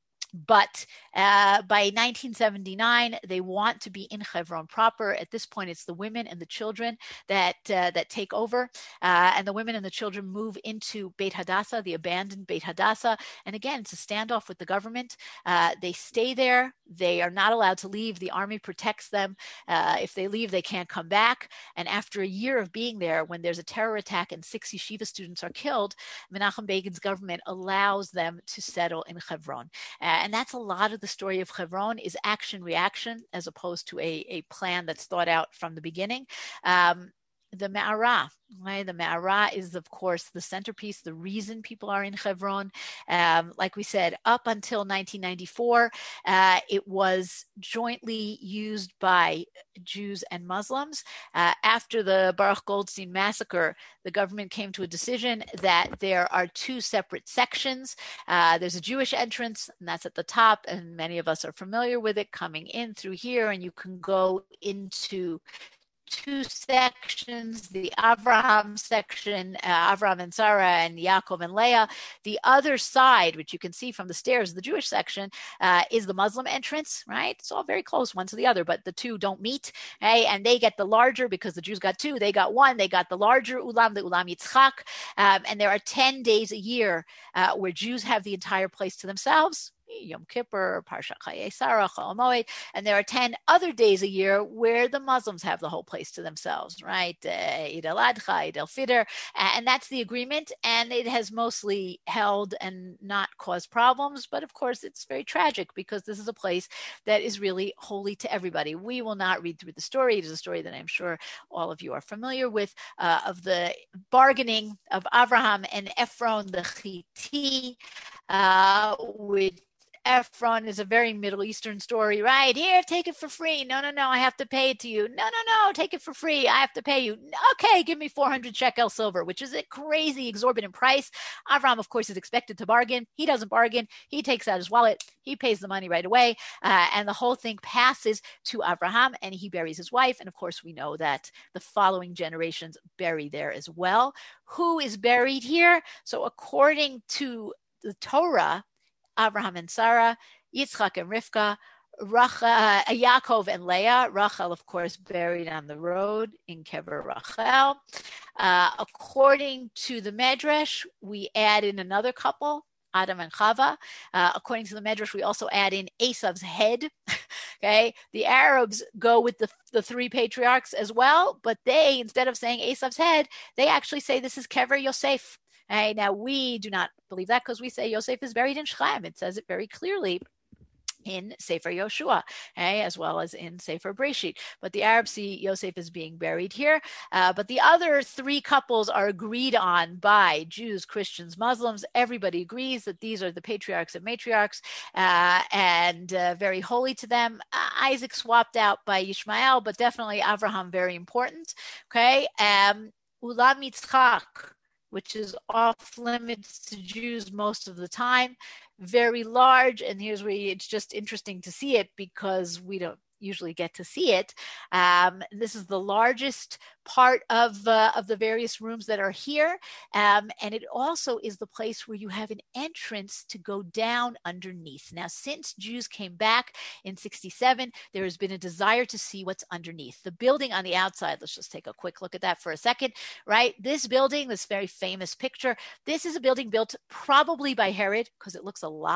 But uh, by nineteen seventy-nine, they want to be in Hebron proper. At this point, it's the women and the children that uh, that take over. Uh, and the women and the children move into Beit Hadassah, the abandoned Beit Hadassah. And again, it's a standoff with the government. Uh, they stay there. They are not allowed to leave. The army protects them. Uh, if they leave, they can't come back. And after a year of being there, when there's a terror attack and six yeshiva students are killed, Menachem Begin's government allows them to settle in Hebron. Uh, and that's a lot of the story of Hebron, is action reaction as opposed to a, a plan that's thought out from the beginning. Um, the Me'ara, right? The Me'ara is, of course, the centerpiece, the reason people are in Hebron. Um, like we said, up until nineteen ninety-four, uh, it was jointly used by Jews and Muslims. Uh, after the Baruch Goldstein massacre, the government came to a decision that there are two separate sections. Uh, there's a Jewish entrance, and that's at the top, and many of us are familiar with it, coming in through here, and you can go into two sections, the Avraham section, uh, Avraham and Sarah and Yaakov and Leah. The other side, which you can see from the stairs, the Jewish section, uh, is the Muslim entrance, right? It's all very close one to the other, but the two don't meet, okay? And they get the larger, because the Jews got two, they got one, they got the larger Ulam, the Ulam Yitzchak. Um, and there are ten days a year uh, where Jews have the entire place to themselves. Yom Kippur, Parshat Chayei Sarah, Chol Hamoed, and there are ten other days a year where the Muslims have the whole place to themselves, right? Uh, Eid al-Adha, Eid al-Fitr, and that's the agreement, and it has mostly held and not caused problems, but of course it's very tragic because this is a place that is really holy to everybody. We will not read through the story. It is a story that I'm sure all of you are familiar with, uh, of the bargaining of Avraham and Ephron the Chiti, uh, with Ephron is a very Middle Eastern story, right? Here, take it for free. No, no, no, I have to pay it to you. No, no, no, take it for free. I have to pay you. Okay, give me four hundred shekel silver, which is a crazy, exorbitant price. Avram, of course, is expected to bargain. He doesn't bargain. He takes out his wallet. He pays the money right away. Uh, and the whole thing passes to Abraham, and he buries his wife. And of course, we know that the following generations bury there as well. Who is buried here? So according to the Torah, Abraham and Sarah, Yitzchak and Rivka, Rachel, uh, Yaakov and Leah. Rachel, of course, buried on the road in Kever Rachel. Uh, according to the Medrash, we add in another couple, Adam and Chava. Uh, according to the Medrash, we also add in Esav's head. Okay, the Arabs go with the, the three patriarchs as well, but they, instead of saying Esav's head, they actually say this is Kever Yosef. Hey, now, we do not believe that because we say Yosef is buried in Shechem. It says it very clearly in Sefer Yoshua, okay, as well as in Sefer Breshit. But the Arabs see Yosef as being buried here. Uh, but the other three couples are agreed on by Jews, Christians, Muslims. Everybody agrees that these are the patriarchs and matriarchs, uh, and uh, very holy to them. Uh, Isaac swapped out by Ishmael, but definitely Avraham, very important. Okay, um, Ulam Yitzchak, which is off limits to Jews most of the time, very large. And here's where it's just interesting to see it because we don't usually get to see it. Um, this is the largest part of uh, of the various rooms that are here. Um, and it also is the place where you have an entrance to go down underneath. Now, since Jews came back in sixty-seven, there has been a desire to see what's underneath. The building on the outside, let's just take a quick look at that for a second, right? This building, this very famous picture, this is a building built probably by Herod because it looks a lot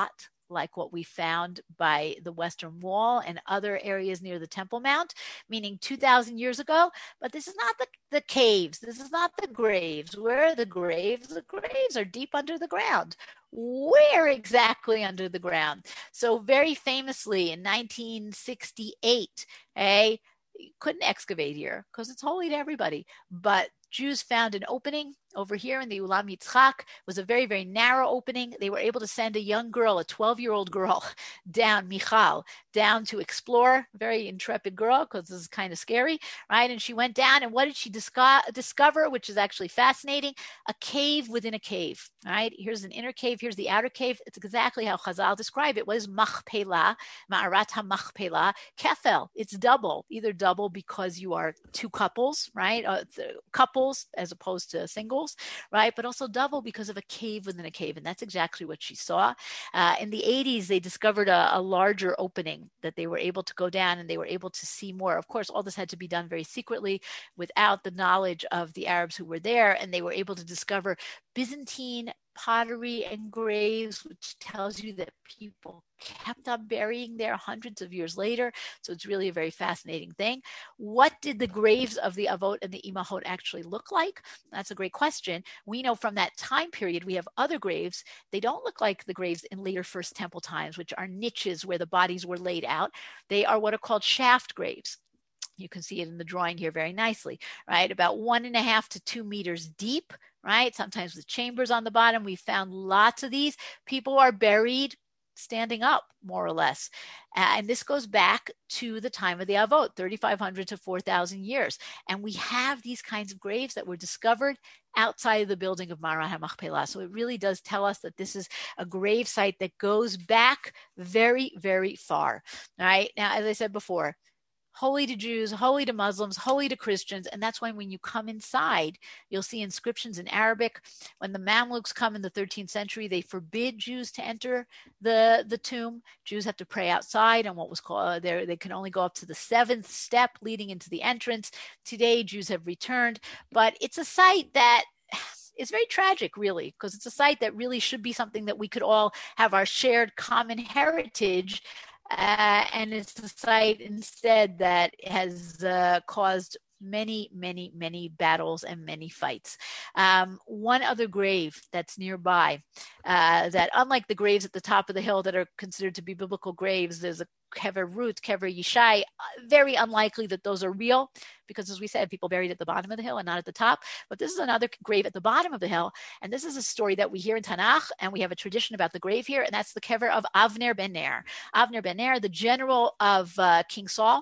like what we found by the Western Wall and other areas near the Temple Mount, meaning two thousand years ago. But this is not the, the caves. This is not the graves. Where are the graves? The graves are deep under the ground. Where exactly under the ground? So very famously in nineteen sixty-eight, eh, you couldn't excavate here because it's holy to everybody, but Jews found an opening over here in the Ulam Yitzchak. It was a very, very narrow opening. They were able to send a young girl, a twelve-year-old girl, down, Michal, down to explore. Very intrepid girl, because this is kind of scary, right? And she went down, and what did she disco- discover, which is actually fascinating? A cave within a cave, right? Here's an inner cave. Here's the outer cave. It's exactly how Chazal describe it. What is Machpelah? Ma'arat HaMachpelah. Kefel. It's double. Either double because you are two couples, right? Uh, couples as opposed to singles, right? But also double because of a cave within a cave. And that's exactly what she saw. Uh, in the eighties, they discovered a, a larger opening that they were able to go down, and they were able to see more. Of course, all this had to be done very secretly without the knowledge of the Arabs who were there. And they were able to discover Byzantine pottery and graves, which tells you that people kept on burying there hundreds of years later. So it's really a very fascinating thing. What did the graves of the Avot and the Imahot actually look like? That's a great question. We know from that time period, we have other graves. They don't look like the graves in later First Temple times, which are niches where the bodies were laid out. They are what are called shaft graves. You can see it in the drawing here very nicely, right? About one and a half to two meters deep, right? Sometimes with chambers on the bottom. We found lots of these. People are buried standing up, more or less. Uh, and this goes back to the time of the Avot, thirty-five hundred to four thousand years. And we have these kinds of graves that were discovered outside of the building of Ma'arat HaMachpelah. So it really does tell us that this is a grave site that goes back very, very far. All right. Now, as I said before, holy to Jews, holy to Muslims, holy to Christians. And that's why when you come inside, you'll see inscriptions in Arabic. When the Mamluks come in the thirteenth century, they forbid Jews to enter the, the tomb. Jews have to pray outside on what was called, uh, there. They can only go up to the seventh step leading into the entrance. Today, Jews have returned, but it's a site that it's very tragic, really, because it's a site that really should be something that we could all have our shared common heritage. Uh, and it's a site instead that has uh, caused many, many, many battles and many fights. Um, one other grave that's nearby, uh, that unlike the graves at the top of the hill that are considered to be biblical graves, there's a Kever Ruth, Kever Yishai, very unlikely that those are real, because as we said, people buried at the bottom of the hill and not at the top. But this is another grave at the bottom of the hill. And this is a story that we hear in Tanakh, and we have a tradition about the grave here, and that's the Kever of Avner ben Ner. Avner ben Ner, the general of uh, King Saul.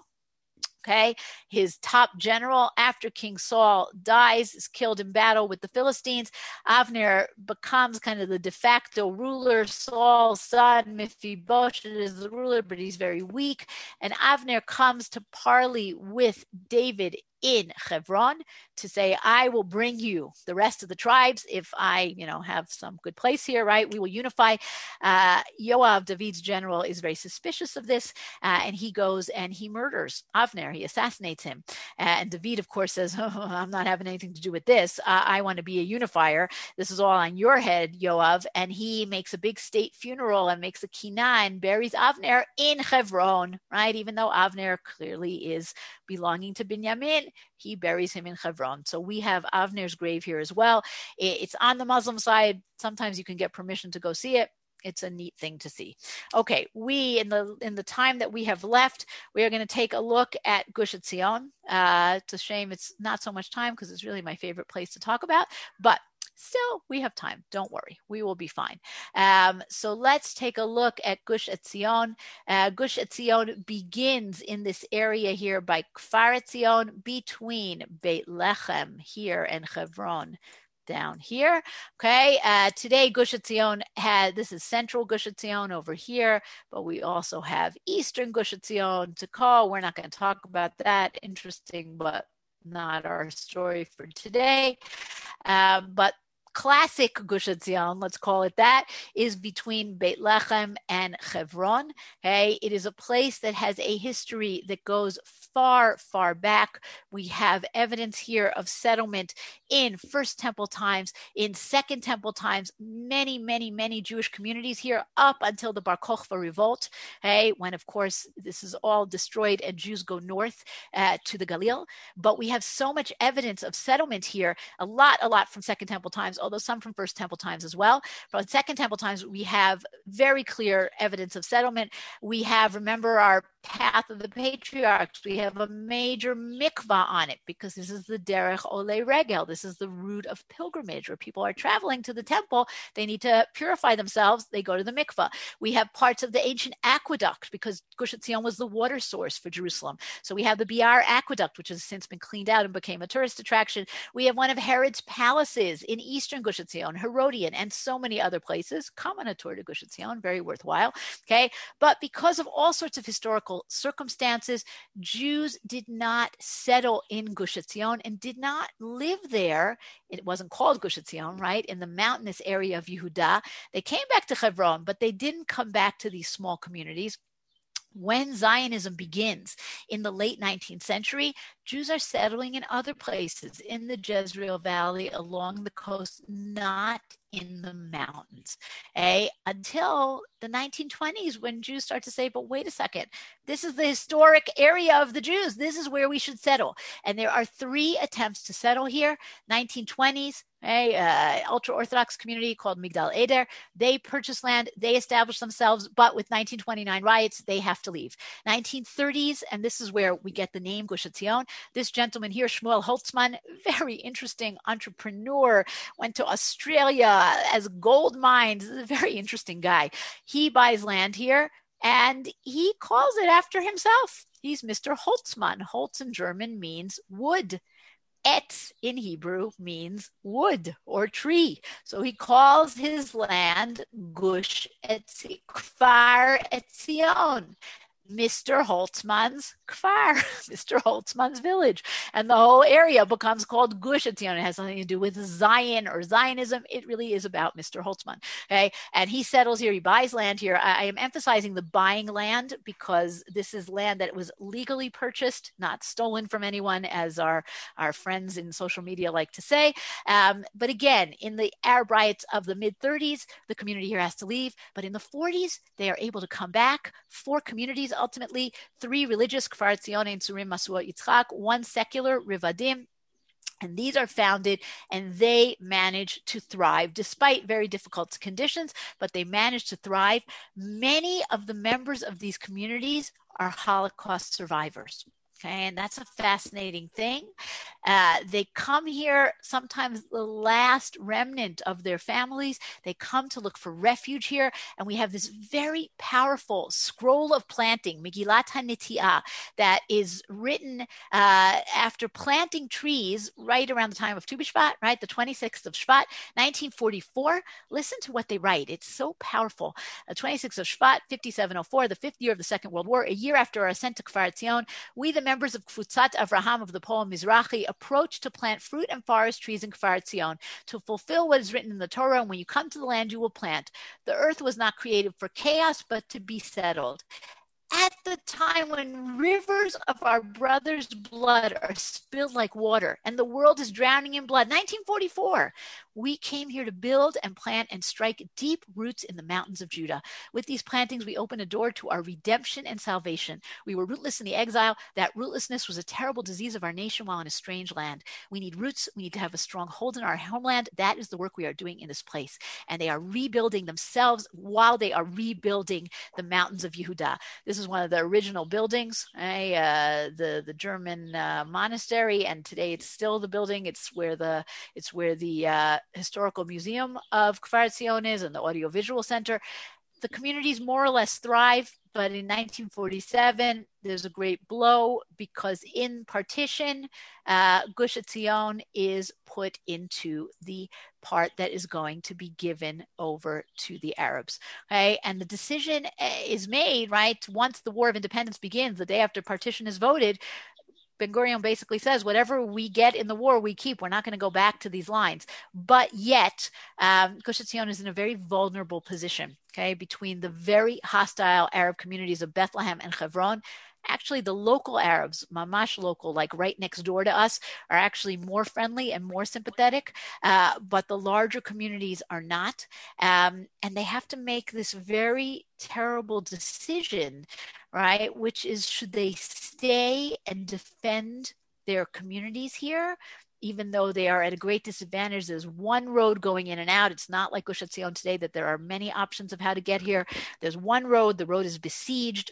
Okay, his top general after King Saul dies, is killed in battle with the Philistines. Avner becomes kind of the de facto ruler. Saul's son, Mephibosheth, is the ruler, but he's very weak. And Avner comes to parley with David in Hebron to say, I will bring you the rest of the tribes if I, you know, have some good place here, right? We will unify. Uh, Yoav, David's general, is very suspicious of this, uh, and he goes and he murders Avner. He assassinates him. And David, of course, says, oh, I'm not having anything to do with this. Uh, I want to be a unifier. This is all on your head, Yoav. And he makes a big state funeral and makes a kinah and buries Avner in Hebron, right? Even though Avner clearly is belonging to Binyamin, he buries him in Hebron. So we have Avner's grave here as well. It's on the Muslim side. Sometimes you can get permission to go see it. It's a neat thing to see. Okay, we, in the in the time that we have left, we are going to take a look at Gush Etzion. Uh, it's a shame it's not so much time, because it's really my favorite place to talk about, but still, we have time. Don't worry. We will be fine. Um, so let's take a look at Gush Etzion. Uh, Gush Etzion begins in this area here by Kfar Etzion, between Beit Lechem here and Hebron down here. Okay. Uh, today, Gush Etzion had, this is central Gush Etzion over here, but we also have eastern Gush Etzion to call. We're not going to talk about that. Interesting, but not our story for today. Um, but classic Gush Etzion, let's call it that, is between Beit Lechem and Hebron. Okay, it is a place that has a history that goes far, far back. We have evidence here of settlement in First Temple times, in Second Temple times, many, many, many Jewish communities here up until the Bar Kokhba revolt, okay, when, of course, this is all destroyed and Jews go north uh, to the Galil. But we have so much evidence of settlement here, a lot, a lot from Second Temple times, although some from First Temple times as well. From Second Temple times, we have very clear evidence of settlement. We have, remember, our path of the patriarchs. We have a major mikvah on it because this is the derech olei regel. This is the route of pilgrimage where people are traveling to the temple. They need to purify themselves. They go to the mikvah. We have parts of the ancient aqueduct because Gush Etzion was the water source for Jerusalem. So we have the Biar aqueduct, which has since been cleaned out and became a tourist attraction. We have one of Herod's palaces in eastern Gush Etzion, Herodian, and so many other places. Come on a tour to Gush Etzion, very worthwhile. Okay, but because of all sorts of historical circumstances, Jews did not settle in Gush Etzion and did not live there. It wasn't called Gush Etzion, right? In the mountainous area of Yehuda. They came back to Hebron, but they didn't come back to these small communities. When Zionism begins in the late nineteenth century, Jews are settling in other places in the Jezreel Valley, along the coast, not in the mountains, okay? Until the nineteen twenties, when Jews start to say, but wait a second, this is the historic area of the Jews. This is where we should settle. And there are three attempts to settle here. nineteen twenties, a uh, ultra-Orthodox community called Migdal Eder. They purchase land, they establish themselves, but with nineteen twenty-nine riots, they have to leave. nineteen thirties, and this is where we get the name Gush Etzion. This gentleman here, Shmuel Holtzman, very interesting entrepreneur, went to Australia as gold mines, a very interesting guy. He buys land here and he calls it after himself. He's Mister Holtzman. Holtz in German means wood. Etz in Hebrew means wood or tree. So he calls his land Gush Etzion, Kfar Etzion. Mister Holtzman's Kfar, Mister Holtzman's village. And the whole area becomes called Gush Etzion. It has something to do with Zion or Zionism. It really is about Mister Holtzman. Okay. And he settles here. He buys land here. I, I am emphasizing the buying land because this is land that was legally purchased, not stolen from anyone, as our, our friends in social media like to say. Um, but again, in the Arab riots of the mid thirties, the community here has to leave. But in the forties, they are able to come back. Four communities ultimately, three religious, Kfar Etzion, Tzurim, Masua, Yitzchak, one secular, Rivadim. And these are founded and they manage to thrive despite very difficult conditions, but they manage to thrive. Many of the members of these communities are Holocaust survivors. Okay, and that's a fascinating thing. Uh, they come here, sometimes the last remnant of their families. They come to look for refuge here. And we have this very powerful scroll of planting, Megillat HaNeti'ah, that is written uh, after planting trees right around the time of Tu B'Shvat, right? The twenty-sixth of Shvat, nineteen forty-four. Listen to what they write. It's so powerful. The twenty-sixth of Shvat, fifty-seven oh four, the fifth year of the Second World War, a year after our ascent to Kfar Etzion, we, the members of Kfutzat Avraham of the poem Mizrahi, approach to plant fruit and forest trees in Kfar Etzion to fulfill what is written in the Torah. And when you come to the land, you will plant. The earth was not created for chaos, but to be settled. At the time when rivers of our brothers' blood are spilled like water and the world is drowning in blood, nineteen forty-four, we came here to build and plant and strike deep roots in the mountains of Judah. With these plantings, we opened a door to our redemption and salvation. We were rootless in the exile. That rootlessness was a terrible disease of our nation while in a strange land. We need roots. We need to have a strong hold in our homeland. That is the work we are doing in this place. And they are rebuilding themselves while they are rebuilding the mountains of Yehuda. This is one of the original buildings, eh, uh, the the German uh, monastery, and today it's still the building. It's where the it's where the uh, historical museum of Kfar Etzion is, and the audiovisual center. The communities more or less thrive, but in nineteen forty-seven, there's a great blow because in partition, uh, Gush Etzion is put into the part that is going to be given over to the Arabs. Okay? And the decision is made, right, once the War of Independence begins, the day after partition is voted. Ben-Gurion basically says, whatever we get in the war, we keep. We're not going to go back to these lines. But yet, um, Gush Etzion is in a very vulnerable position, okay, between the very hostile Arab communities of Bethlehem and Hebron. Actually, the local Arabs, mamash local, like right next door to us, are actually more friendly and more sympathetic, uh, but the larger communities are not. Um, and they have to make this very terrible decision, right? Which is, should they stay and defend their communities here, even though they are at a great disadvantage? There's one road going in and out. It's not like Gush Etzion today that there are many options of how to get here. There's one road. The road is besieged,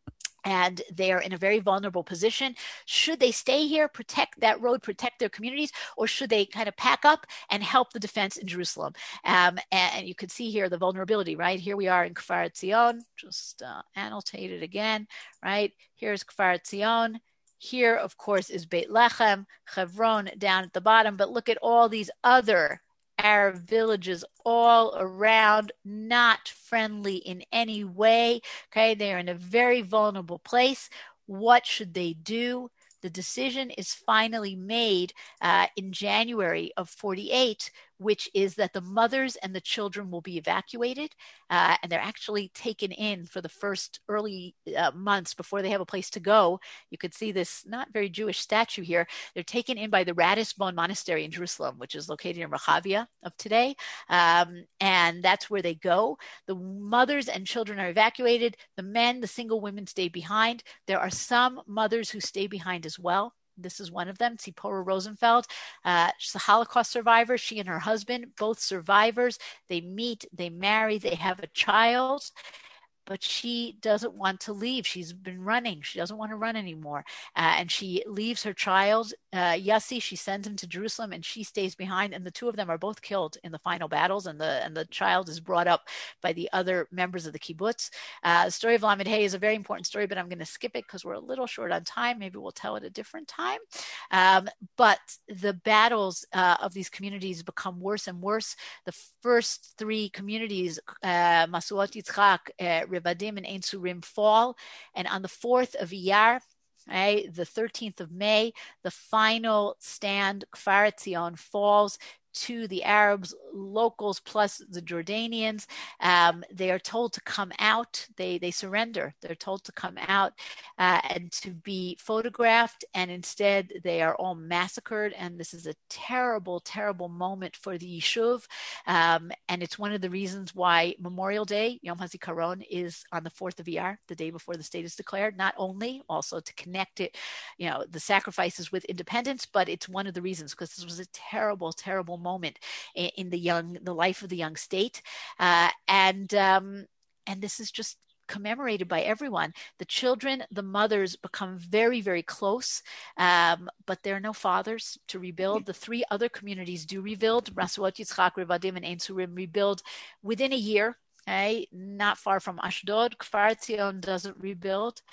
and they are in a very vulnerable position. Should they stay here, protect that road, protect their communities, or should they kind of pack up and help the defense in Jerusalem? Um, and, and you can see here the vulnerability, right? Here we are in Kfar Etzion, just uh, annotated again, right? Here's Kfar Etzion. Here, of course, is Beit Lechem, Hebron down at the bottom, but look at all these other Arab villages all around, not friendly in any way. Okay, they're in a very vulnerable place. What should they do? The decision is finally made uh, in January of forty-eight, which is that the mothers and the children will be evacuated, uh, and they're actually taken in for the first early uh, months before they have a place to go. You could see this not very Jewish statue here. They're taken in by the Ratisbon Monastery in Jerusalem, which is located in Rehavia of today, um, and that's where they go. The mothers and children are evacuated. The men, the single women, stay behind. There are some mothers who stay behind as well. This is one of them, Tzipora Rosenfeld. Uh, she's a Holocaust survivor. She and her husband, both survivors. They meet, they marry, they have a child. But she doesn't want to leave. She's been running. She doesn't want to run anymore. Uh, and she leaves her child, uh, Yossi. She sends him to Jerusalem, and she stays behind. And the two of them are both killed in the final battles. And the and the child is brought up by the other members of the kibbutz. Uh, the story of Lamed Hey is a very important story, but I'm going to skip it because we're a little short on time. Maybe we'll tell it a different time. Um, but the battles uh, of these communities become worse and worse. The first three communities, uh, Masuot Yitzchak, uh, Revadim and Ein Surim, fall, and on the fourth of Iyar, right, the thirteenth of May, the final stand, Kfar Etzion, falls to the Arabs, locals plus the Jordanians. Um, they are told to come out. They they surrender. They're told to come out uh, and to be photographed, and instead they are all massacred. And this is a terrible, terrible moment for the Yishuv. Um, and it's one of the reasons why Memorial Day, Yom HaZikaron, is on the fourth of Iyar, the day before the state is declared. Not only also to connect it, you know, the sacrifices with independence, but it's one of the reasons because this was a terrible, terrible moment in, in the young, the life of the young state, uh, and um, and this is just commemorated by everyone. The children, the mothers become very, very close, um, but there are no fathers to rebuild. The three other communities do rebuild. Masuot Yitzchak, Revadim, and Ein Surim rebuild within a year. Okay, not far from Ashdod. Kfar Etzion doesn't rebuild,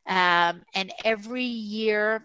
um, and every year.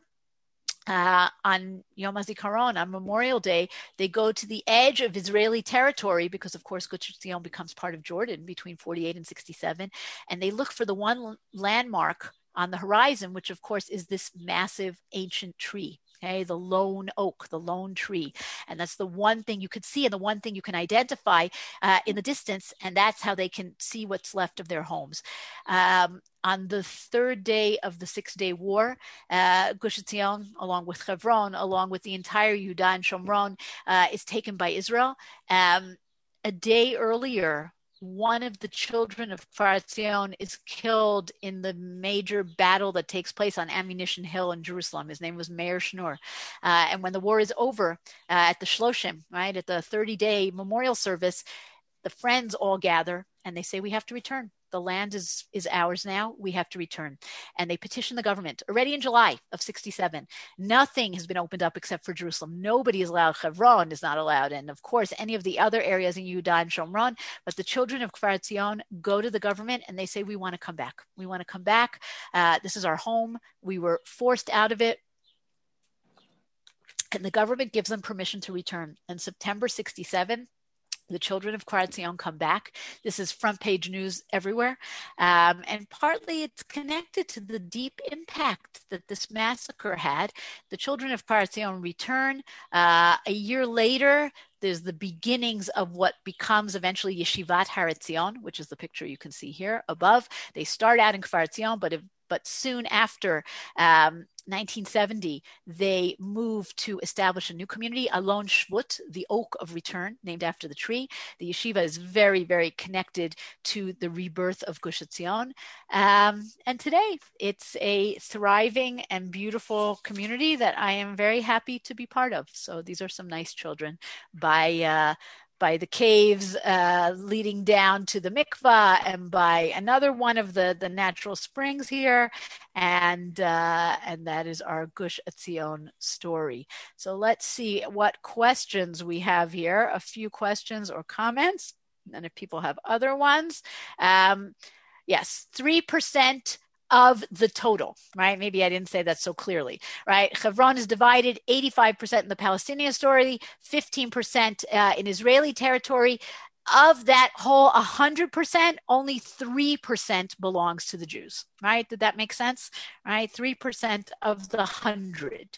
Uh, on Yom HaZikaron, on Memorial Day, they go to the edge of Israeli territory because, of course, Gush Etzion becomes part of Jordan between forty-eight and sixty-seven, and they look for the one landmark on the horizon, which, of course, is this massive ancient tree. Okay, the lone oak, the lone tree. And that's the one thing you could see and the one thing you can identify uh, in the distance. And that's how they can see what's left of their homes. Um, on the third day of the Six-Day War, uh, Gush Etzion, along with Hebron, along with the entire Yehuda and Shomron, uh, is taken by Israel. Um, a day earlier, one of the children of Kfar Etzion is killed in the major battle that takes place on Ammunition Hill in Jerusalem. His name was Meir Shnur. Uh, and when the war is over uh, at the Shloshim, right, at the thirty-day memorial service, the friends all gather and they say, we have to return. The land is, is ours now. We have to return. And they petition the government already in July of sixty-seven. Nothing has been opened up except for Jerusalem. Nobody is allowed. Hebron is not allowed. And of course, any of the other areas in Yehuda and Shomron. But the children of Kfar Etzion go to the government and they say, we want to come back. We want to come back. Uh, this is our home. We were forced out of it. And the government gives them permission to return. In September sixty-seven, The children of Kfar Etzion come back. This is front page news everywhere. Um, and partly it's connected to the deep impact that this massacre had. The children of Kfar Etzion return. Uh, a year later, there's the beginnings of what becomes eventually Yeshivat Har Etzion, which is the picture you can see here above. They start out in Kfar Etzion, but if, but soon after um, nineteen seventy, they moved to establish a new community, Alon Shvut, the Oak of Return, named after the tree. The yeshiva is very, very connected to the rebirth of Gush Etzion. Um, and today, it's a thriving and beautiful community that I am very happy to be part of. So these are some nice children by uh, by the caves uh, leading down to the mikvah, and by another one of the, the natural springs here. And uh, and that is our Gush Etzion story. So let's see what questions we have here. A few questions or comments, and if people have other ones. Um, yes, three percent of the total, right? Maybe I didn't say that so clearly, right? Hebron is divided eighty-five percent in the Palestinian story, fifteen percent uh, in Israeli territory. Of that whole one hundred percent, only three percent belongs to the Jews, right? Did that make sense? Right? three percent of the one hundred.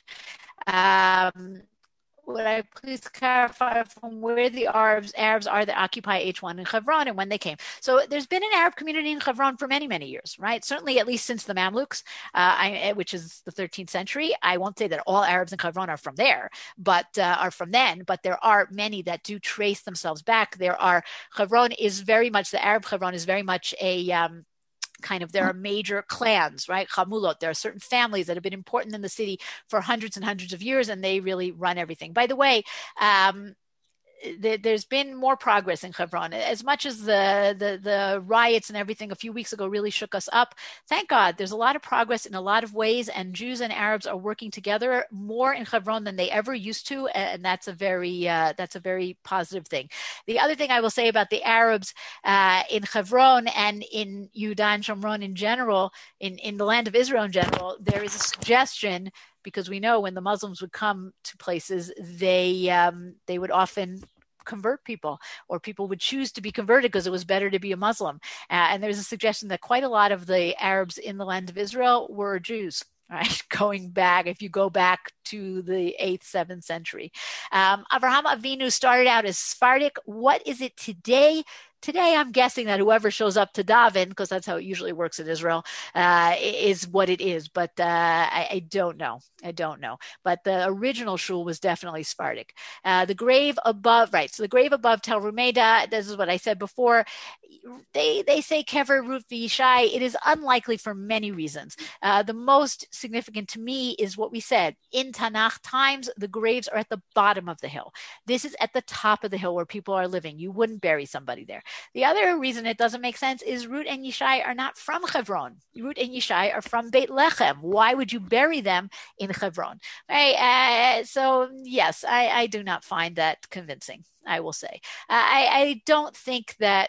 Um, would I please clarify from where the Arabs Arabs are that occupy H one in Hebron and when they came? So there's been an Arab community in Hebron for many, many years, right? Certainly at least since the Mamluks, uh, I, which is the thirteenth century. I won't say that all Arabs in Hebron are from there, but uh, are from then, but there are many that do trace themselves back. There are, Hebron is very much, the Arab Hebron is very much a, um, kind of, there are major clans, right? Chamulot. There are certain families that have been important in the city for hundreds and hundreds of years, and they really run everything. By the way, um, th- there's been more progress in Hebron. As much as the, the the riots and everything a few weeks ago really shook us up, thank God there's a lot of progress in a lot of ways, and Jews and Arabs are working together more in Hebron than they ever used to, and that's a very uh, that's a very positive thing. The other thing I will say about the Arabs uh, in Hebron and in Yehuda and Shomron in general, in, in the land of Israel in general, there is a suggestion, because we know when the Muslims would come to places, they um, they would often convert people, or people would choose to be converted because it was better to be a Muslim. Uh, and there's a suggestion that quite a lot of the Arabs in the land of Israel were Jews. Right, going back, if you go back to the eighth, seventh century. Um, Avraham Avinu started out as Sephardic. What is it today? Today, I'm guessing that whoever shows up to daven, because that's how it usually works in Israel, uh, is what it is. But uh, I, I don't know. I don't know. But the original shul was definitely Sephardic. Uh, the grave above, right, so the grave above Tel Rumeda, this is what I said before. They they say Kever Ruth V'Yishai. It is unlikely for many reasons. Uh, the most significant to me is what we said. In Tanakh times, the graves are at the bottom of the hill. This is at the top of the hill where people are living. You wouldn't bury somebody there. The other reason it doesn't make sense is Ruth and Yishai are not from Hebron. Ruth and Yishai are from Beit Lechem. Why would you bury them in Hebron? Right? Uh, so yes, I, I do not find that convincing, I will say. Uh, I, I don't think that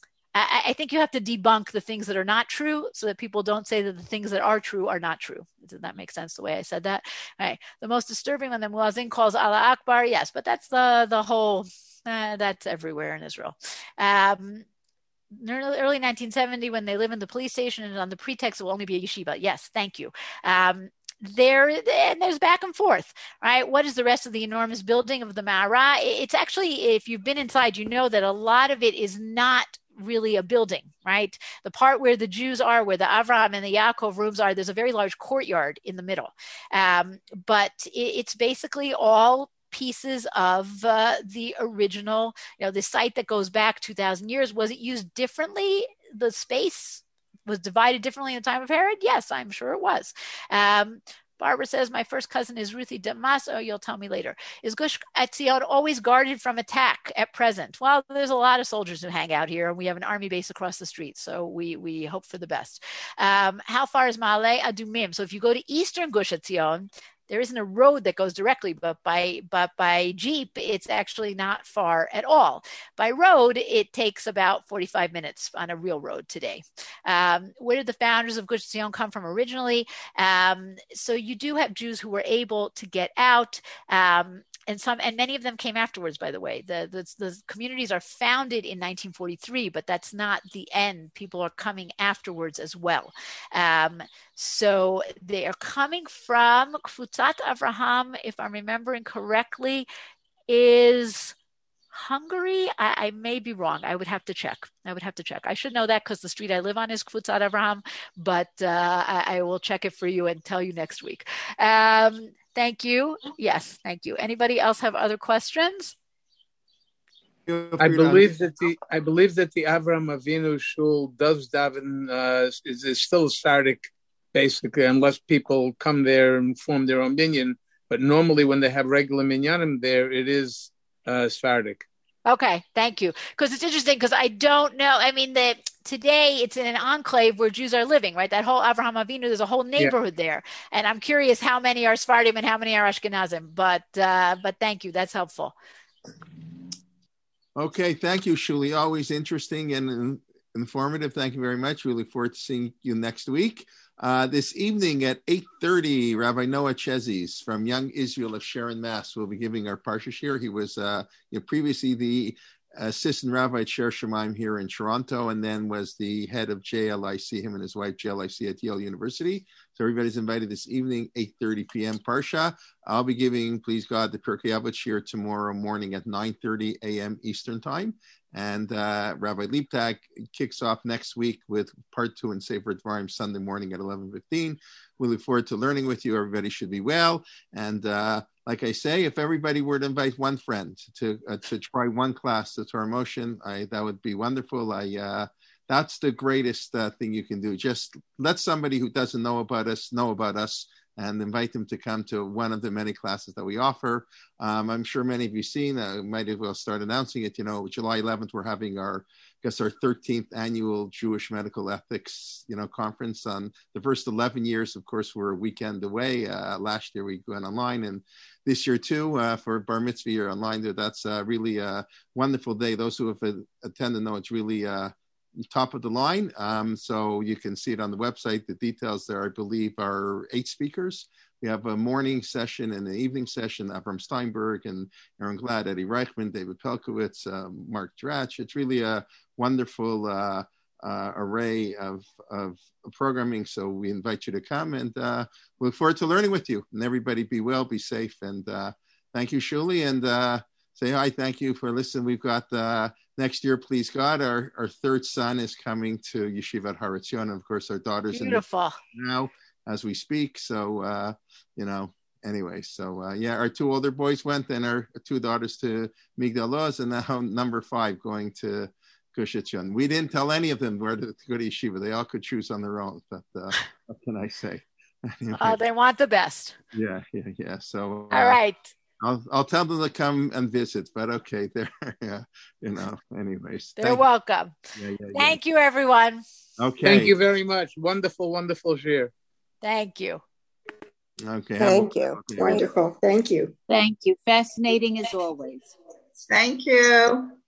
I, I think you have to debunk the things that are not true so that people don't say that the things that are true are not true. Does that make sense the way I said that? All right. The most disturbing when the Muazzin calls Allah Akbar, yes, but that's the, the whole, uh, that's everywhere in Israel. Um, early nineteen seventy, when they live in the police station and on the pretext it will only be a yeshiva. Yes, thank you. Um, there and there's back and forth, right? What is the rest of the enormous building of the Ma'ara? It's actually, if you've been inside, you know that a lot of it is not really a building, right? The part where the Jews are, where the Avraham and the Yaakov rooms are, there's a very large courtyard in the middle. Um, but it, it's basically all pieces of uh, the original, you know, the site that goes back two thousand years. Was it used differently? The space was divided differently in the time of Herod? Yes, I'm sure it was. Um, Barbara says, my first cousin is Ruthie Damaso. You'll tell me later. Is Gush Etzion always guarded from attack at present? Well, there's a lot of soldiers who hang out here, and we have an army base across the street, so we we hope for the best. Um, how far is Ma'ale Adumim? So if you go to eastern Gush Etzion, there isn't a road that goes directly, but by but by Jeep, it's actually not far at all. By road, it takes about forty-five minutes on a real road today. Um, where did the founders of Gush Etzion come from originally? Um, so you do have Jews who were able to get out. Um, and some, and many of them came afterwards, by the way. The, the, the communities are founded in nineteen forty-three, but that's not the end. People are coming afterwards as well. Um, so they are coming from Kfutzat Avraham, if I'm remembering correctly, is Hungary. I, I may be wrong. I would have to check. I would have to check. I should know that because the street I live on is Kfutzat Avraham, but uh, I, I will check it for you and tell you next week. Um, Thank you. Yes, thank you. Anybody else have other questions? I believe that the I believe that the Avram Avinu Shul does daven uh, is, is still Sephardic, basically, unless people come there and form their own minyan. But normally, when they have regular minyanim there, it is uh, Sephardic. Okay, thank you. Because it's interesting because I don't know. I mean, the, today it's in an enclave where Jews are living, right? That whole Avraham Avinu, there's a whole neighborhood yeah. there. And I'm curious how many are Sephardim and how many are Ashkenazim. But uh, but thank you. That's helpful. Okay, thank you, Shuli. Always interesting and informative. Thank you very much. We look forward to seeing you next week. Uh, this evening at eight thirty, Rabbi Noah Chezis from Young Israel of Sharon, Mass. will be giving our Parsha Shir. He was uh, you know, previously the assistant rabbi at Sher Shemaim here in Toronto, and then was the head of J L I C, him and his wife, J L I C at Yale University. So everybody's invited this evening, eight thirty p.m. Parsha. I'll be giving, please God, the Pirkei Avot Shir tomorrow morning at nine thirty a.m. Eastern Time. And uh, Rabbi Liebtag kicks off next week with part two in Sefer Dvarim Sunday morning at eleven fifteen. We look forward to learning with you. Everybody should be well. And uh, like I say, if everybody were to invite one friend to uh, to try one class to Torah Motion, I, that would be wonderful. I uh, that's the greatest uh, thing you can do. Just let somebody who doesn't know about us know about us, and invite them to come to one of the many classes that we offer. Um, I'm sure many of you seen, uh, might as well start announcing it. You know, July eleventh, we're having our, I guess, our thirteenth annual Jewish Medical Ethics, you know, conference. On the first eleven years, of course, we're a weekend away. Uh, last year we went online, and this year too, uh, for Bar Mitzvah year online. That's uh, really a wonderful day. Those who have attended know it's really uh, top of the line. Um, so you can see it on the website. The details there, I believe, are eight speakers. We have a morning session and an evening session, Avram Steinberg and Aaron Glad, Eddie Reichman, David Pelkowitz, uh, Mark Dratch. It's really a wonderful uh, uh, array of, of programming. So we invite you to come, and uh, we look forward to learning with you. And everybody be well, be safe. And uh, thank you, Shuli. And uh, say hi. Thank you for listening. We've got uh, next year, please God, our, our third son is coming to Yeshivat Har Etzion. And of course, our daughter's Beautiful. in now as we speak. So, uh, you know, anyway, so uh, yeah, our two older boys went, and our two daughters to Migdal Oz, and now number five going to Gush Etzion. We didn't tell any of them where to go to Yeshiva. They all could choose on their own. But uh, what can I say? Anyway. Oh, they want the best. Yeah, yeah, yeah. So, all uh, right. I'll I'll tell them to come and visit, but okay, they're yeah, you know. Anyways, they're welcome. Yeah, yeah, Thank yeah. you, everyone. Okay. Thank you very much. Wonderful, wonderful share. Thank you. Okay. Thank you. Okay. Wonderful. Thank you. Thank you. Fascinating as always. Thank you.